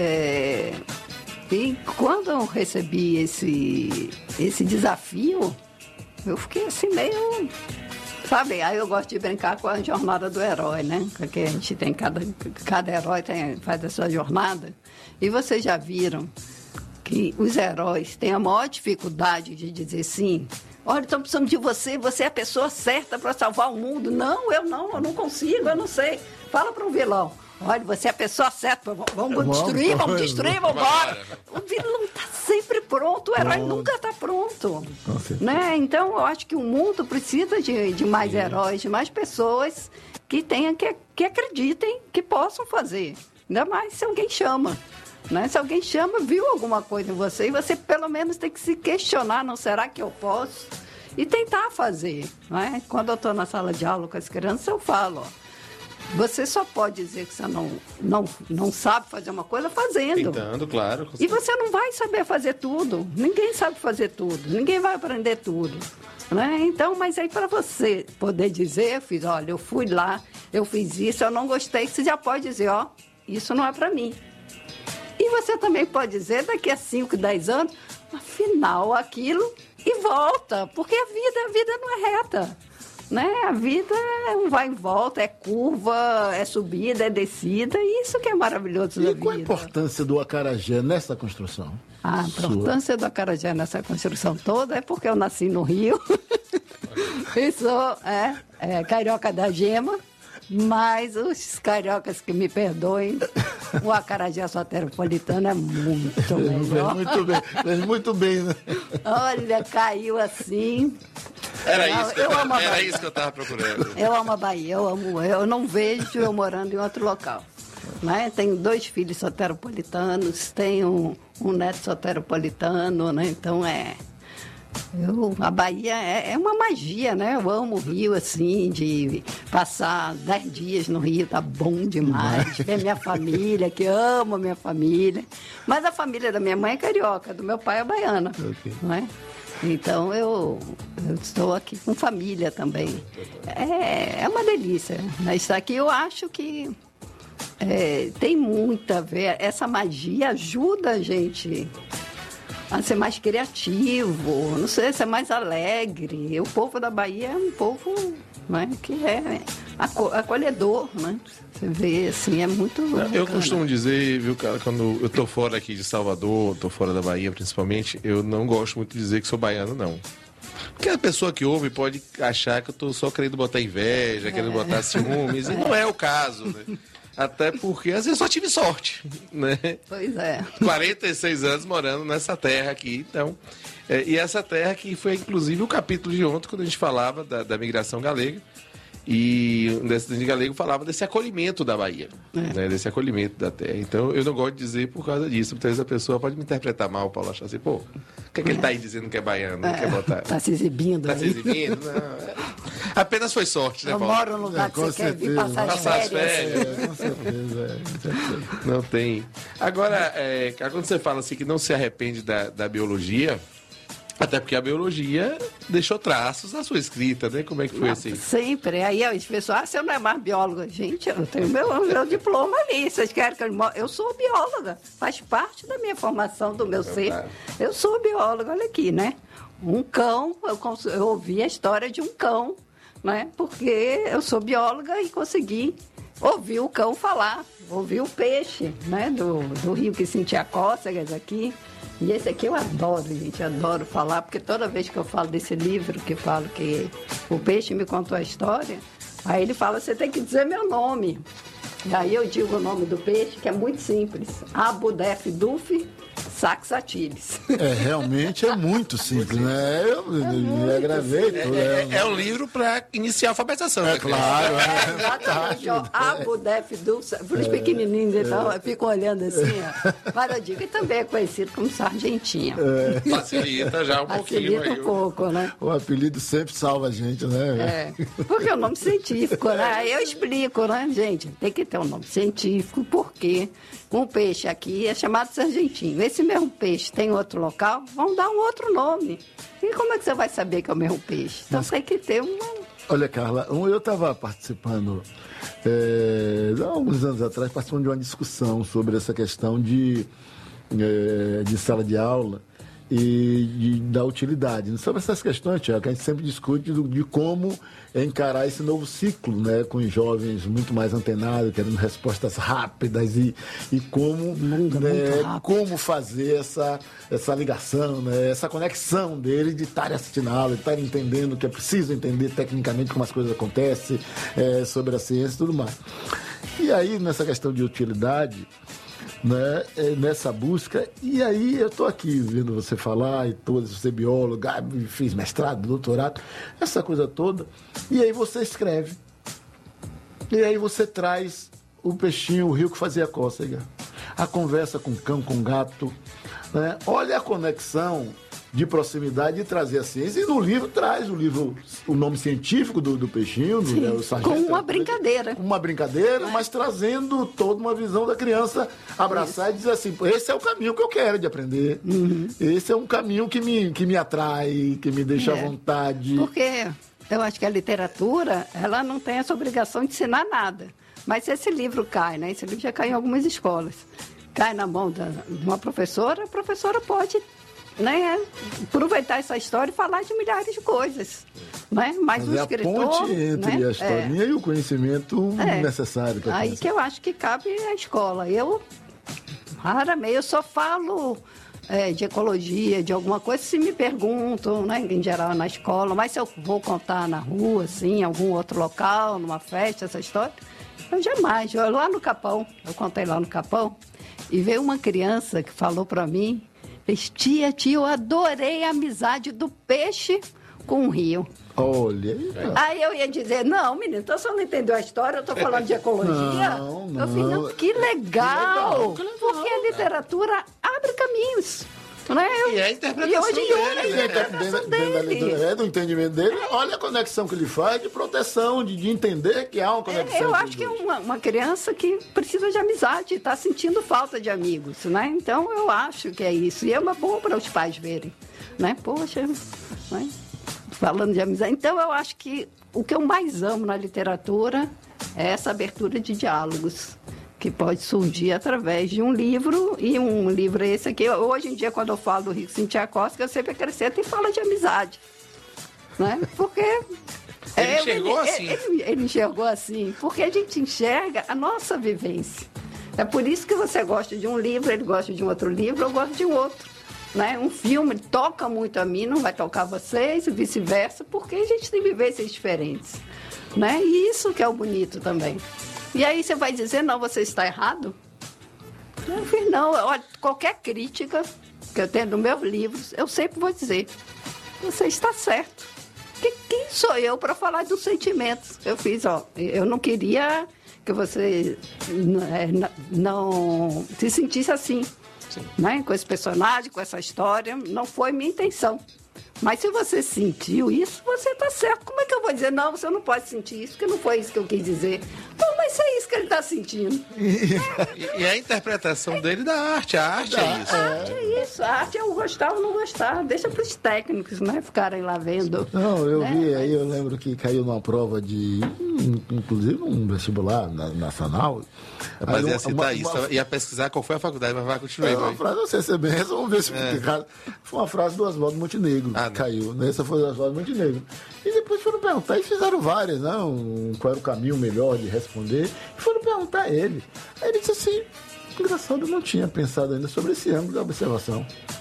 E quando eu recebi esse desafio... Eu fiquei assim meio, sabe? Aí eu gosto de brincar com a jornada do herói, né? Porque a gente tem, cada herói faz a sua jornada. E vocês já viram que os heróis têm a maior dificuldade de dizer sim. Olha, estamos precisando de você, você é a pessoa certa para salvar o mundo. Não, eu não consigo, eu não sei. Fala para um vilão. Olha, você é a pessoa certa, vamos destruir, vamos embora. O vilão está sempre pronto, o herói nunca está pronto. Né? Então, eu acho que o mundo precisa de mais heróis, de mais pessoas que acreditem que possam fazer. Ainda mais se alguém chama. Né? Se alguém chama, viu alguma coisa em você, e você pelo menos tem que se questionar, não será que eu posso? E tentar fazer. Né? Quando eu estou na sala de aula com as crianças, eu falo, você só pode dizer que você não sabe fazer uma coisa fazendo. Tentando, claro. E você não vai saber fazer tudo. Ninguém sabe fazer tudo. Ninguém vai aprender tudo. Né? Então, mas aí para você poder dizer, eu fui lá, eu fiz isso, eu não gostei, você já pode dizer, isso não é para mim. E você também pode dizer, daqui a 5, 10 anos, afinal, aquilo, e volta. Porque a vida não é reta. Né? A vida é um vai e volta, é curva, é subida, é descida, e isso que é maravilhoso da vida. E qual a importância do acarajé nessa construção? A importância do acarajé nessa construção toda é porque eu nasci no Rio, e sou carioca da gema, mas os cariocas que me perdoem, o acarajé soteropolitano é muito melhor. Muito bem, né? Olha, caiu assim... Era isso que eu estava procurando. Eu amo a Bahia, eu não vejo eu morando em outro local. Né? Tenho 2 filhos soteropolitanos, tenho um neto soteropolitano, né? Então a Bahia é uma magia, né? Eu amo o Rio, assim, de passar 10 dias no Rio, tá bom demais. Ver minha família, que amo a minha família. Mas a família da minha mãe é carioca, do meu pai é baiana. Okay. Né? Então, eu estou aqui com família também. É uma delícia, né? Estar aqui. Eu acho que tem muito a ver. Essa magia ajuda a gente a ser mais criativo, não sei, ser mais alegre. O povo da Bahia é um povo né? Que é acolhedor, né? Você vê, assim, é muito... Eu costumo dizer, viu, cara, quando eu tô fora aqui de Salvador, tô fora da Bahia principalmente, eu não gosto muito de dizer que sou baiano, não. Porque a pessoa que ouve pode achar que eu tô só querendo botar inveja, querendo botar ciúmes, e não é o caso, né? Até porque, às vezes, eu só tive sorte, né? Pois é. 46 anos morando nessa terra aqui, então... e essa terra que foi, inclusive, o capítulo de ontem, quando a gente falava da migração galega. E o descendente galego falava desse acolhimento da Bahia, né? Desse acolhimento da terra. Então, eu não gosto de dizer por causa disso. Muitas vezes a pessoa pode me interpretar mal, Paulo, achar assim, pô, o que é que ele tá aí dizendo que é baiano? Não quer botar? Tá se exibindo. Tá se exibindo? Não. Apenas foi sorte, né, Paulo? Eu moro num lugar que você quer vir passar as férias. Com certeza. Não tem. Agora, quando você fala assim que não se arrepende da biologia... Até porque a biologia deixou traços na sua escrita, né? Como é que foi assim? Sempre. Aí as pessoas, você não é mais bióloga. Gente, eu tenho meu diploma ali. Vocês querem que eu sou bióloga. Faz parte da minha formação, do meu ser. Eu sou bióloga, olha aqui, né? Um cão, eu ouvi a história de um cão, né? Porque eu sou bióloga e consegui ouvir o cão falar. Ouvir o peixe, né? Do rio que sentia cócegas aqui. E esse aqui eu adoro, gente, adoro falar, porque toda vez que eu falo desse livro, que falo que o peixe me contou a história, aí ele fala, você tem que dizer meu nome. E aí eu digo o nome do peixe, que é muito simples, Abu Def Duf Saxatilis. Realmente é muito simples, né? Eu gravei tudo. É um livro para iniciar a alfabetização. Claro. Exatamente. Abu Def Duf, por os pequenininhos, então, ficam olhando assim, ó. Marodica, e também é conhecido como sargentinha. Facilita já um pouquinho. Facilita um pouco, né? O apelido sempre salva a gente, né? Porque é o nome científico, né? Aí eu explico, né, gente? Tem que ter um nome científico, porque um peixe aqui é chamado sargentinho. Esse mesmo peixe tem outro local, vão dar um outro nome. E como é que você vai saber que é o mesmo peixe? Então tem que ter Olha, Carla, eu estava participando, há alguns anos atrás, participando de uma discussão sobre essa questão de sala de aula e da utilidade. Sobre essas questões, Tiago, que a gente sempre discute de como encarar esse novo ciclo, né, com os jovens muito mais antenados, querendo respostas rápidas e como, como fazer essa ligação, né, essa conexão deles de estarem assistindo a aula, de estarem entendendo que é preciso entender tecnicamente como as coisas acontecem, sobre a ciência e tudo mais. E aí, nessa questão de utilidade, né, nessa busca, e aí eu estou aqui vendo você falar, e todo, você é biólogo, fiz mestrado, doutorado, essa coisa toda, e aí você escreve, e aí você traz o peixinho, o rio que fazia cócega, a conversa com o cão, com o gato, né? Olha a conexão de proximidade de trazer a ciência. E no livro traz o nome científico do peixinho, o sargento, com uma brincadeira. Uma brincadeira, mas trazendo toda uma visão da criança abraçar e dizer assim, esse é o caminho que eu quero de aprender. Esse é um caminho que me atrai, que me deixa à vontade. Porque eu acho que a literatura, ela não tem essa obrigação de ensinar nada. Mas se esse livro cai, né? Esse livro já cai em algumas escolas. Cai na mão de uma professora, a professora pode, né, aproveitar essa história e falar de milhares de coisas, né? Mas o escritor, a ponte entre a historinha e o conhecimento necessário. Aí que eu acho que cabe a escola. Eu raramente, eu só falo de ecologia, de alguma coisa, se me perguntam, né, em geral na escola, mas se eu vou contar na rua, assim, em algum outro local, numa festa, essa história, eu jamais. Lá no Capão, eu contei lá no Capão, e veio uma criança que falou para mim, tia, eu adorei a amizade do peixe com o rio. Olha. Aí eu ia dizer, não, menino, então você não entendeu a história, eu estou falando de ecologia. Não. Eu falei, não, que legal, porque a literatura abre caminhos. Né? E é a interpretação dele. Do entendimento dele, olha a conexão que ele faz de proteção, de entender que há uma conexão. Eu acho que é uma criança que precisa de amizade, está sentindo falta de amigos, né? Então eu acho que é isso. E é uma boa para os pais verem, né? Poxa, né? Falando de amizade. Então eu acho que o que eu mais amo na literatura é essa abertura de diálogos, que pode surgir através de um livro, e um livro esse aqui. Hoje em dia, quando eu falo do Rico Cintia Costa, eu sempre acrescento e falo de amizade, né? Porque Ele enxergou assim. Ele enxergou assim, porque a gente enxerga a nossa vivência. É por isso que você gosta de um livro, ele gosta de um outro livro, eu gosto de um outro. Né? Um filme toca muito a mim, não vai tocar a vocês, e vice-versa, porque a gente tem vivências diferentes. Né? E isso que é o bonito também. E aí você vai dizer, não, você está errado? Eu fiz, não, olha, qualquer crítica que eu tenho nos meus livros, eu sempre vou dizer, você está certo. Quem sou eu para falar dos sentimentos? Eu fiz, eu não queria que você não se sentisse assim, né? Com esse personagem, com essa história, não foi minha intenção. Mas se você sentiu isso, você está certo. Como é que eu vou dizer, não, você não pode sentir isso, porque não foi isso que eu quis dizer. Não, mas é isso que ele está sentindo. E a interpretação dele da arte, a arte é isso. A arte é isso, a arte é o gostar ou não gostar. Deixa para os técnicos, né, ficarem lá vendo. Não, eu vi, aí eu lembro que caiu numa prova de, inclusive um vestibular nacional. Mas ia citar isso, ia pesquisar qual foi a faculdade, mas vai continuar. Uma frase, não sei se é bem, vamos ver se foi uma frase do Oswaldo Montenegro. Caiu, né? Essa foi do Oswaldo Montenegro. E depois foram perguntar, e fizeram várias, né? Qual era o caminho melhor de responder, e foram perguntar a ele. Aí ele disse assim, engraçado, eu não tinha pensado ainda sobre esse ângulo da observação.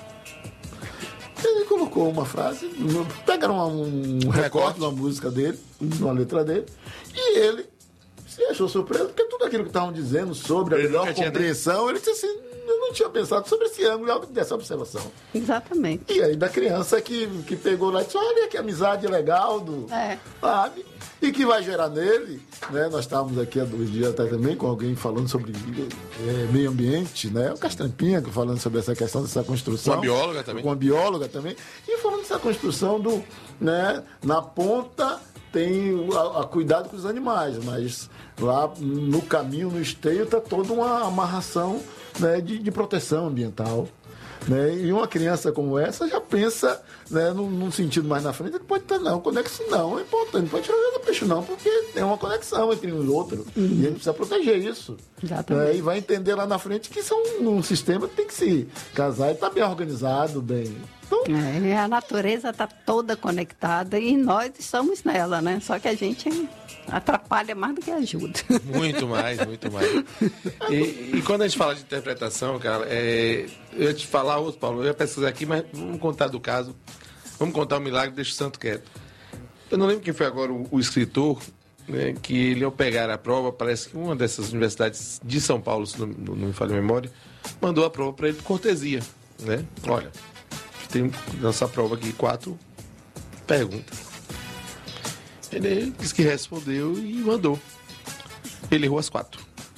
Ele colocou uma frase, pegaram um recorte de uma música dele, de uma letra dele, e ele se achou surpreso, porque tudo aquilo que estavam dizendo sobre a melhor compreensão, ele disse assim, eu não tinha pensado sobre esse ângulo dessa observação. Exatamente. E aí da criança que pegou lá e disse, olha que amizade legal sabe? E que vai gerar nele, né? Nós estávamos aqui há 2 dias atrás também com alguém falando sobre meio ambiente, né? O Castrampinha falando sobre essa questão dessa construção. Com a bióloga também. Com a bióloga também. E falando dessa construção né? Na ponta tem a cuidado com os animais, mas lá no caminho, no esteio, está toda uma amarração, né, de proteção ambiental. Né? E uma criança como essa já pensa, né, num sentido mais na frente, ele pode estar, não, conexão não é importante, não pode tirar o peixe não, porque tem uma conexão entre um e outro, e ele precisa proteger isso. E vai entender lá na frente que isso é um sistema que tem que se casar e está bem organizado, bem... A natureza está toda conectada e nós estamos nela, né? Só que a gente atrapalha mais do que ajuda. Muito mais. E quando a gente fala de interpretação, cara, eu ia te falar outro, Paulo, eu ia pesquisar aqui, mas vamos contar do caso. Vamos contar o milagre, deixa o santo quieto. Eu não lembro quem foi agora o escritor, né, que ele, ao pegar a prova, parece que uma dessas universidades de São Paulo, se não me falha a memória, mandou a prova para ele por cortesia, né? Olha, tem nessa prova aqui 4 perguntas. Ele disse que respondeu e mandou. Ele errou as 4.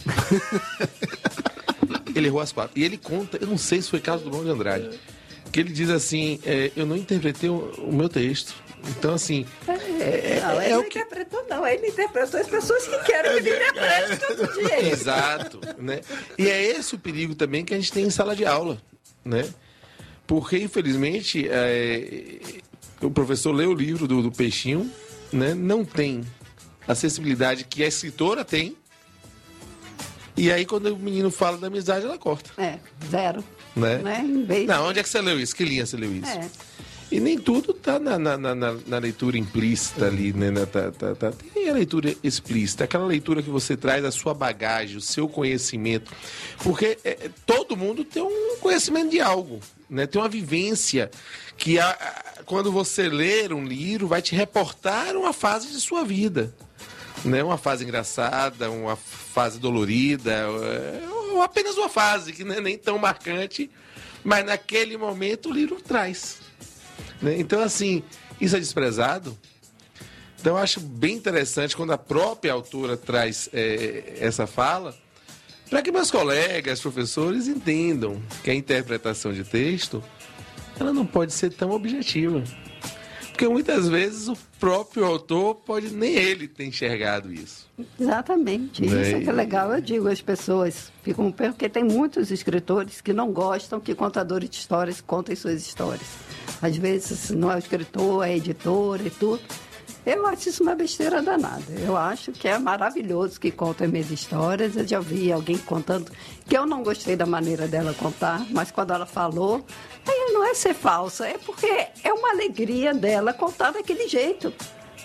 Ele errou as 4. E ele conta, eu não sei se foi caso do Mão de Andrade, que ele diz assim, eu não interpretei o meu texto. Então, assim... ele não interpretou, não. Ele interpretou as pessoas que querem que ele interprete todo dia. Exato. Né? E é esse o perigo também que a gente tem em sala de aula, né? Porque, infelizmente, o professor lê o livro do Peixinho, né? Não tem a sensibilidade que a escritora tem. E aí, quando o menino fala da amizade, ela corta. Zero. Né? Não, onde é que você leu isso? Que linha você leu isso? E nem tudo está na leitura implícita ali, né? Tem a leitura explícita, aquela leitura que você traz a sua bagagem, o seu conhecimento. Porque todo mundo tem um conhecimento de algo, né? Tem uma vivência que, quando você ler um livro, vai te reportar uma fase de sua vida. Né? Uma fase engraçada, uma fase dolorida, ou apenas uma fase que não é nem tão marcante, mas naquele momento o livro traz. Né? Então, assim, isso é desprezado. Então, eu acho bem interessante quando a própria autora traz essa fala, para que meus colegas, professores, entendam que a interpretação de texto, ela não pode ser tão objetiva. Porque muitas vezes o próprio autor nem ele ter enxergado isso. Exatamente, isso que é legal. Eu digo, as pessoas ficam porque tem muitos escritores que não gostam que contadores de histórias contem suas histórias. Às vezes não é o escritor, é a editora e tudo. Eu acho isso uma besteira danada. Eu acho que é maravilhoso que conta minhas histórias. Eu já vi alguém contando que eu não gostei da maneira dela contar, mas quando ela falou, aí não é ser falsa, é porque é uma alegria dela contar daquele jeito.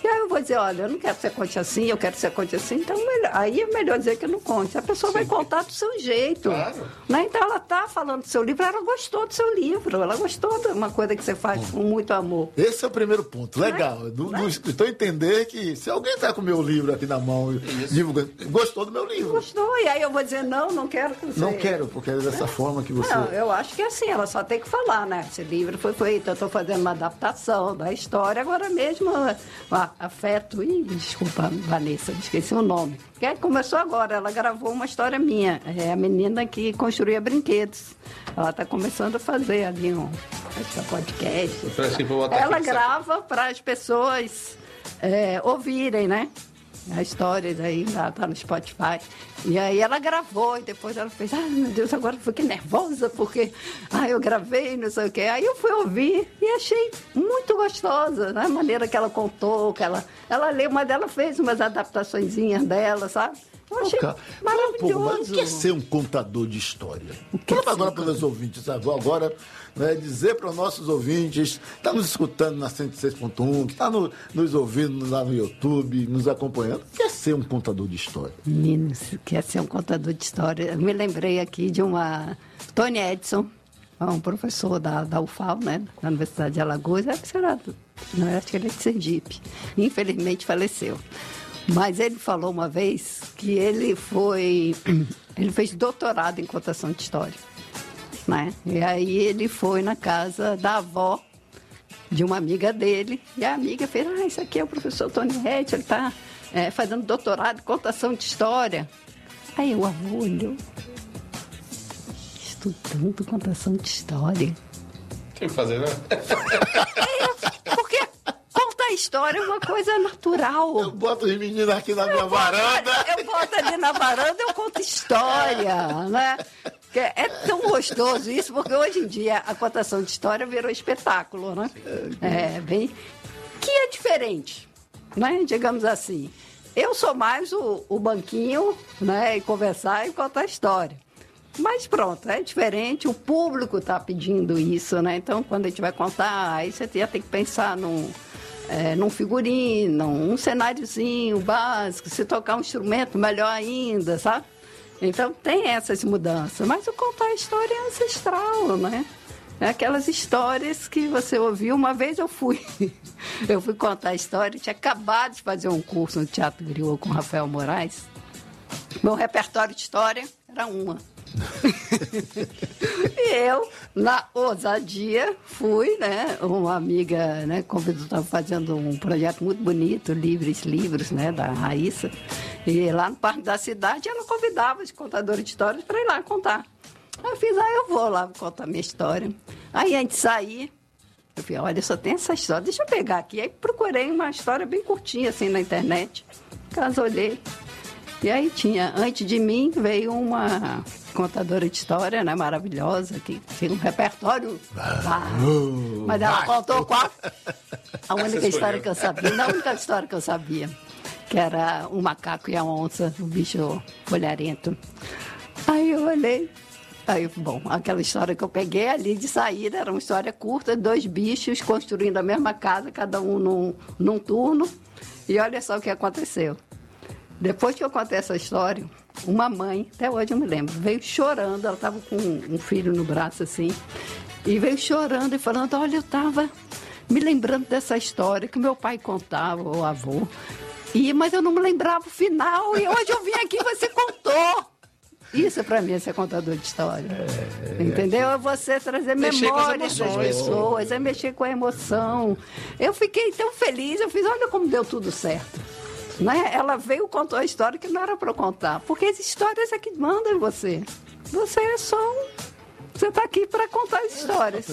E aí eu vou dizer, olha, eu não quero que você conte assim, eu quero que você conte assim, então aí é melhor dizer que eu não conte. A pessoa vai contar do seu jeito. Claro. Né? Então ela está falando do seu livro, ela gostou do seu livro, ela gostou de uma coisa que você faz com muito amor. Esse é o primeiro ponto, legal. Do escritor entender que se alguém está com o meu livro aqui na mão, divulgando, gostou do meu livro. Gostou, e aí eu vou dizer, não quero que você... Não quero, porque é dessa forma que você... Não, eu acho que é assim, ela só tem que falar, né? Esse livro foi feito, eu estou fazendo uma adaptação da história, agora mesmo... Afeto, desculpa, Vanessa, esqueci o nome. Que começou agora, ela gravou uma história minha. É a menina que construía brinquedos. Ela está começando a fazer ali um podcast. Ela grava para as pessoas ouvirem, né? A história daí tá no Spotify. E aí ela gravou e depois ela fez, meu Deus, agora eu fiquei nervosa porque eu gravei, não sei o quê. Aí eu fui ouvir e achei muito gostosa, né? A maneira que ela contou, que ela leu, mas ela fez umas adaptaçõezinhas dela, sabe? Eu achei maravilhoso. O que é ser um contador de história? Fala agora para os ouvintes, agora, né, dizer para os nossos ouvintes, que está nos escutando na 106.1, que está nos ouvindo lá no YouTube, nos acompanhando, o que é ser um contador de história? Meninos, quer ser um contador de história? Eu me lembrei aqui de Tony Edson, um professor da UFAL, né, da Universidade de Alagoas, acho que ele é de Sergipe, infelizmente faleceu. Mas ele falou uma vez que ele fez doutorado em contação de história, né? E aí ele foi na casa da avó de uma amiga dele, e a amiga fez, esse aqui é o professor Tony Edson, ele está fazendo doutorado em contação de história. Aí o avô olhou, estudando contação de história. Tem que fazer, né? Porque contar história é uma coisa natural. Eu boto os meninos aqui na minha varanda. Eu boto ali na varanda, eu conto história, né? É tão gostoso isso, porque hoje em dia a contação de história virou espetáculo, né? Que é diferente, né? Digamos assim. Eu sou mais o banquinho, né? E conversar e contar história. Mas pronto, é diferente, o público está pedindo isso, né? Então, quando a gente vai contar, aí você já tem que pensar num figurino, um cenáriozinho básico, se tocar um instrumento, melhor ainda, sabe? Então, tem essas mudanças. Mas o contar a história é ancestral, né? É aquelas histórias que você ouviu. Uma vez eu fui contar a história, tinha acabado de fazer um curso no Teatro Griot com Rafael Moraes. Meu repertório de história era uma. E eu, na ousadia, fui, né? Uma amiga, né, convidou, estava fazendo um projeto muito bonito, Livros, né, da Raíssa. E lá no Parque da Cidade, ela convidava os contadores de histórias para ir lá contar. Aí eu fiz, eu vou lá contar minha história. Aí antes de sair, eu falei, olha, só tem essa história, deixa eu pegar aqui. Aí procurei uma história bem curtinha, assim, na internet. Caso olhei. E aí tinha, antes de mim, veio uma contadora de história, né, maravilhosa, que tinha um repertório. Mas ela contou a única história que eu sabia, a única história que eu sabia, que era um macaco e a onça, um bicho folharento. Aí eu olhei, aquela história que eu peguei ali de saída, era uma história curta, 2 bichos construindo a mesma casa, cada um num turno, e olha só o que aconteceu. Depois que eu contei essa história, uma mãe, até hoje eu me lembro, veio chorando, ela estava com um filho no braço assim, e veio chorando e falando, olha, eu estava me lembrando dessa história que meu pai contava, o avô, mas eu não me lembrava o final, e hoje eu vim aqui e você contou. Isso para mim é ser contador de história. Entendeu? É você trazer memórias das pessoas, é mexer com a emoção. Eu fiquei tão feliz, eu fiz, olha como deu tudo certo. Né? Ela veio, contou a história que não era para contar, porque as histórias é que mandam em você. Você é só você está aqui para contar as histórias.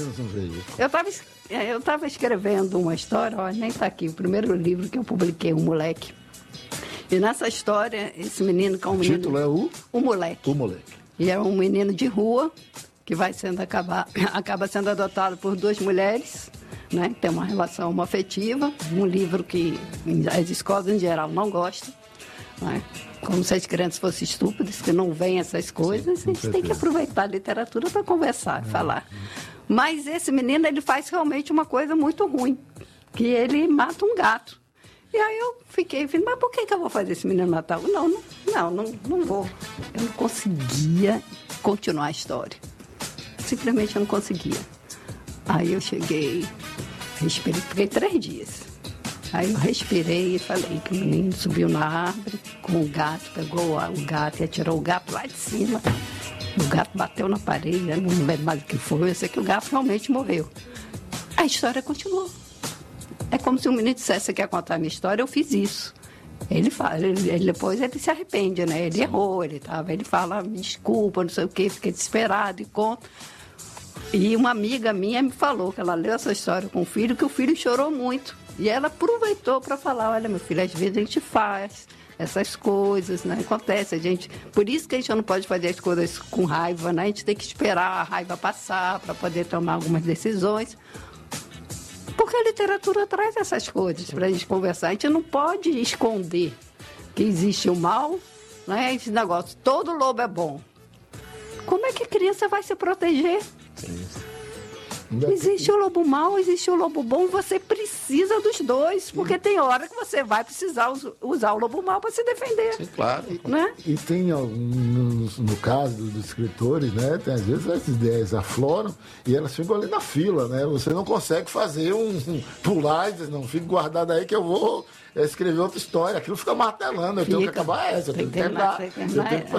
Eu estava escrevendo uma história, nem está aqui, o primeiro livro que eu publiquei, Um Moleque. E nessa história, esse menino que é um menino... O título é O Moleque. O Moleque. E é um menino de rua que acaba sendo adotado por 2 mulheres, né? Tem uma relação homoafetiva, um livro que as escolas em geral não gostam, né? Como se as crianças fossem estúpidas, que não veem essas coisas. Sim, a gente tem que aproveitar a literatura para conversar, falar. Mas esse menino, ele faz realmente uma coisa muito ruim, que ele mata um gato. E aí eu fiquei, mas por que eu vou fazer esse menino matar? Não vou. Eu não conseguia continuar a história. Simplesmente eu não conseguia. Aí eu cheguei, respirei, fiquei 3 dias. Aí eu respirei e falei que o menino subiu na árvore com o gato, pegou o gato e atirou o gato lá de cima. O gato bateu na parede, eu não lembro mais o que foi, eu sei que o gato realmente morreu. A história continuou. É como se um menino dissesse: você quer contar a minha história? Eu fiz isso. Ele fala, depois ele se arrepende, né? Ele errou, ele fala, me desculpa, não sei o quê, fiquei desesperado e conta. E uma amiga minha me falou que ela leu essa história com o filho, que o filho chorou muito. E ela aproveitou para falar: olha, meu filho, às vezes a gente faz essas coisas, né? Acontece, por isso que a gente não pode fazer as coisas com raiva, né? A gente tem que esperar a raiva passar para poder tomar algumas decisões. Porque a literatura traz essas coisas para a gente conversar. A gente não pode esconder que existe o mal, né? Esse negócio, todo lobo é bom. Como é que a criança vai se proteger? Existe o lobo mau, existe o lobo bom, você precisa dos dois, porque tem hora que você vai precisar usar o lobo mau para se defender. Sim, claro. Né? E tem, no caso dos escritores, né, tem, às vezes as ideias afloram e elas ficam ali na fila, né? Você não consegue fazer pular e dizer: não, fique guardado aí que eu vou escrever outra história. Aquilo fica martelando, eu tenho que acabar essa, eu tenho que terminar.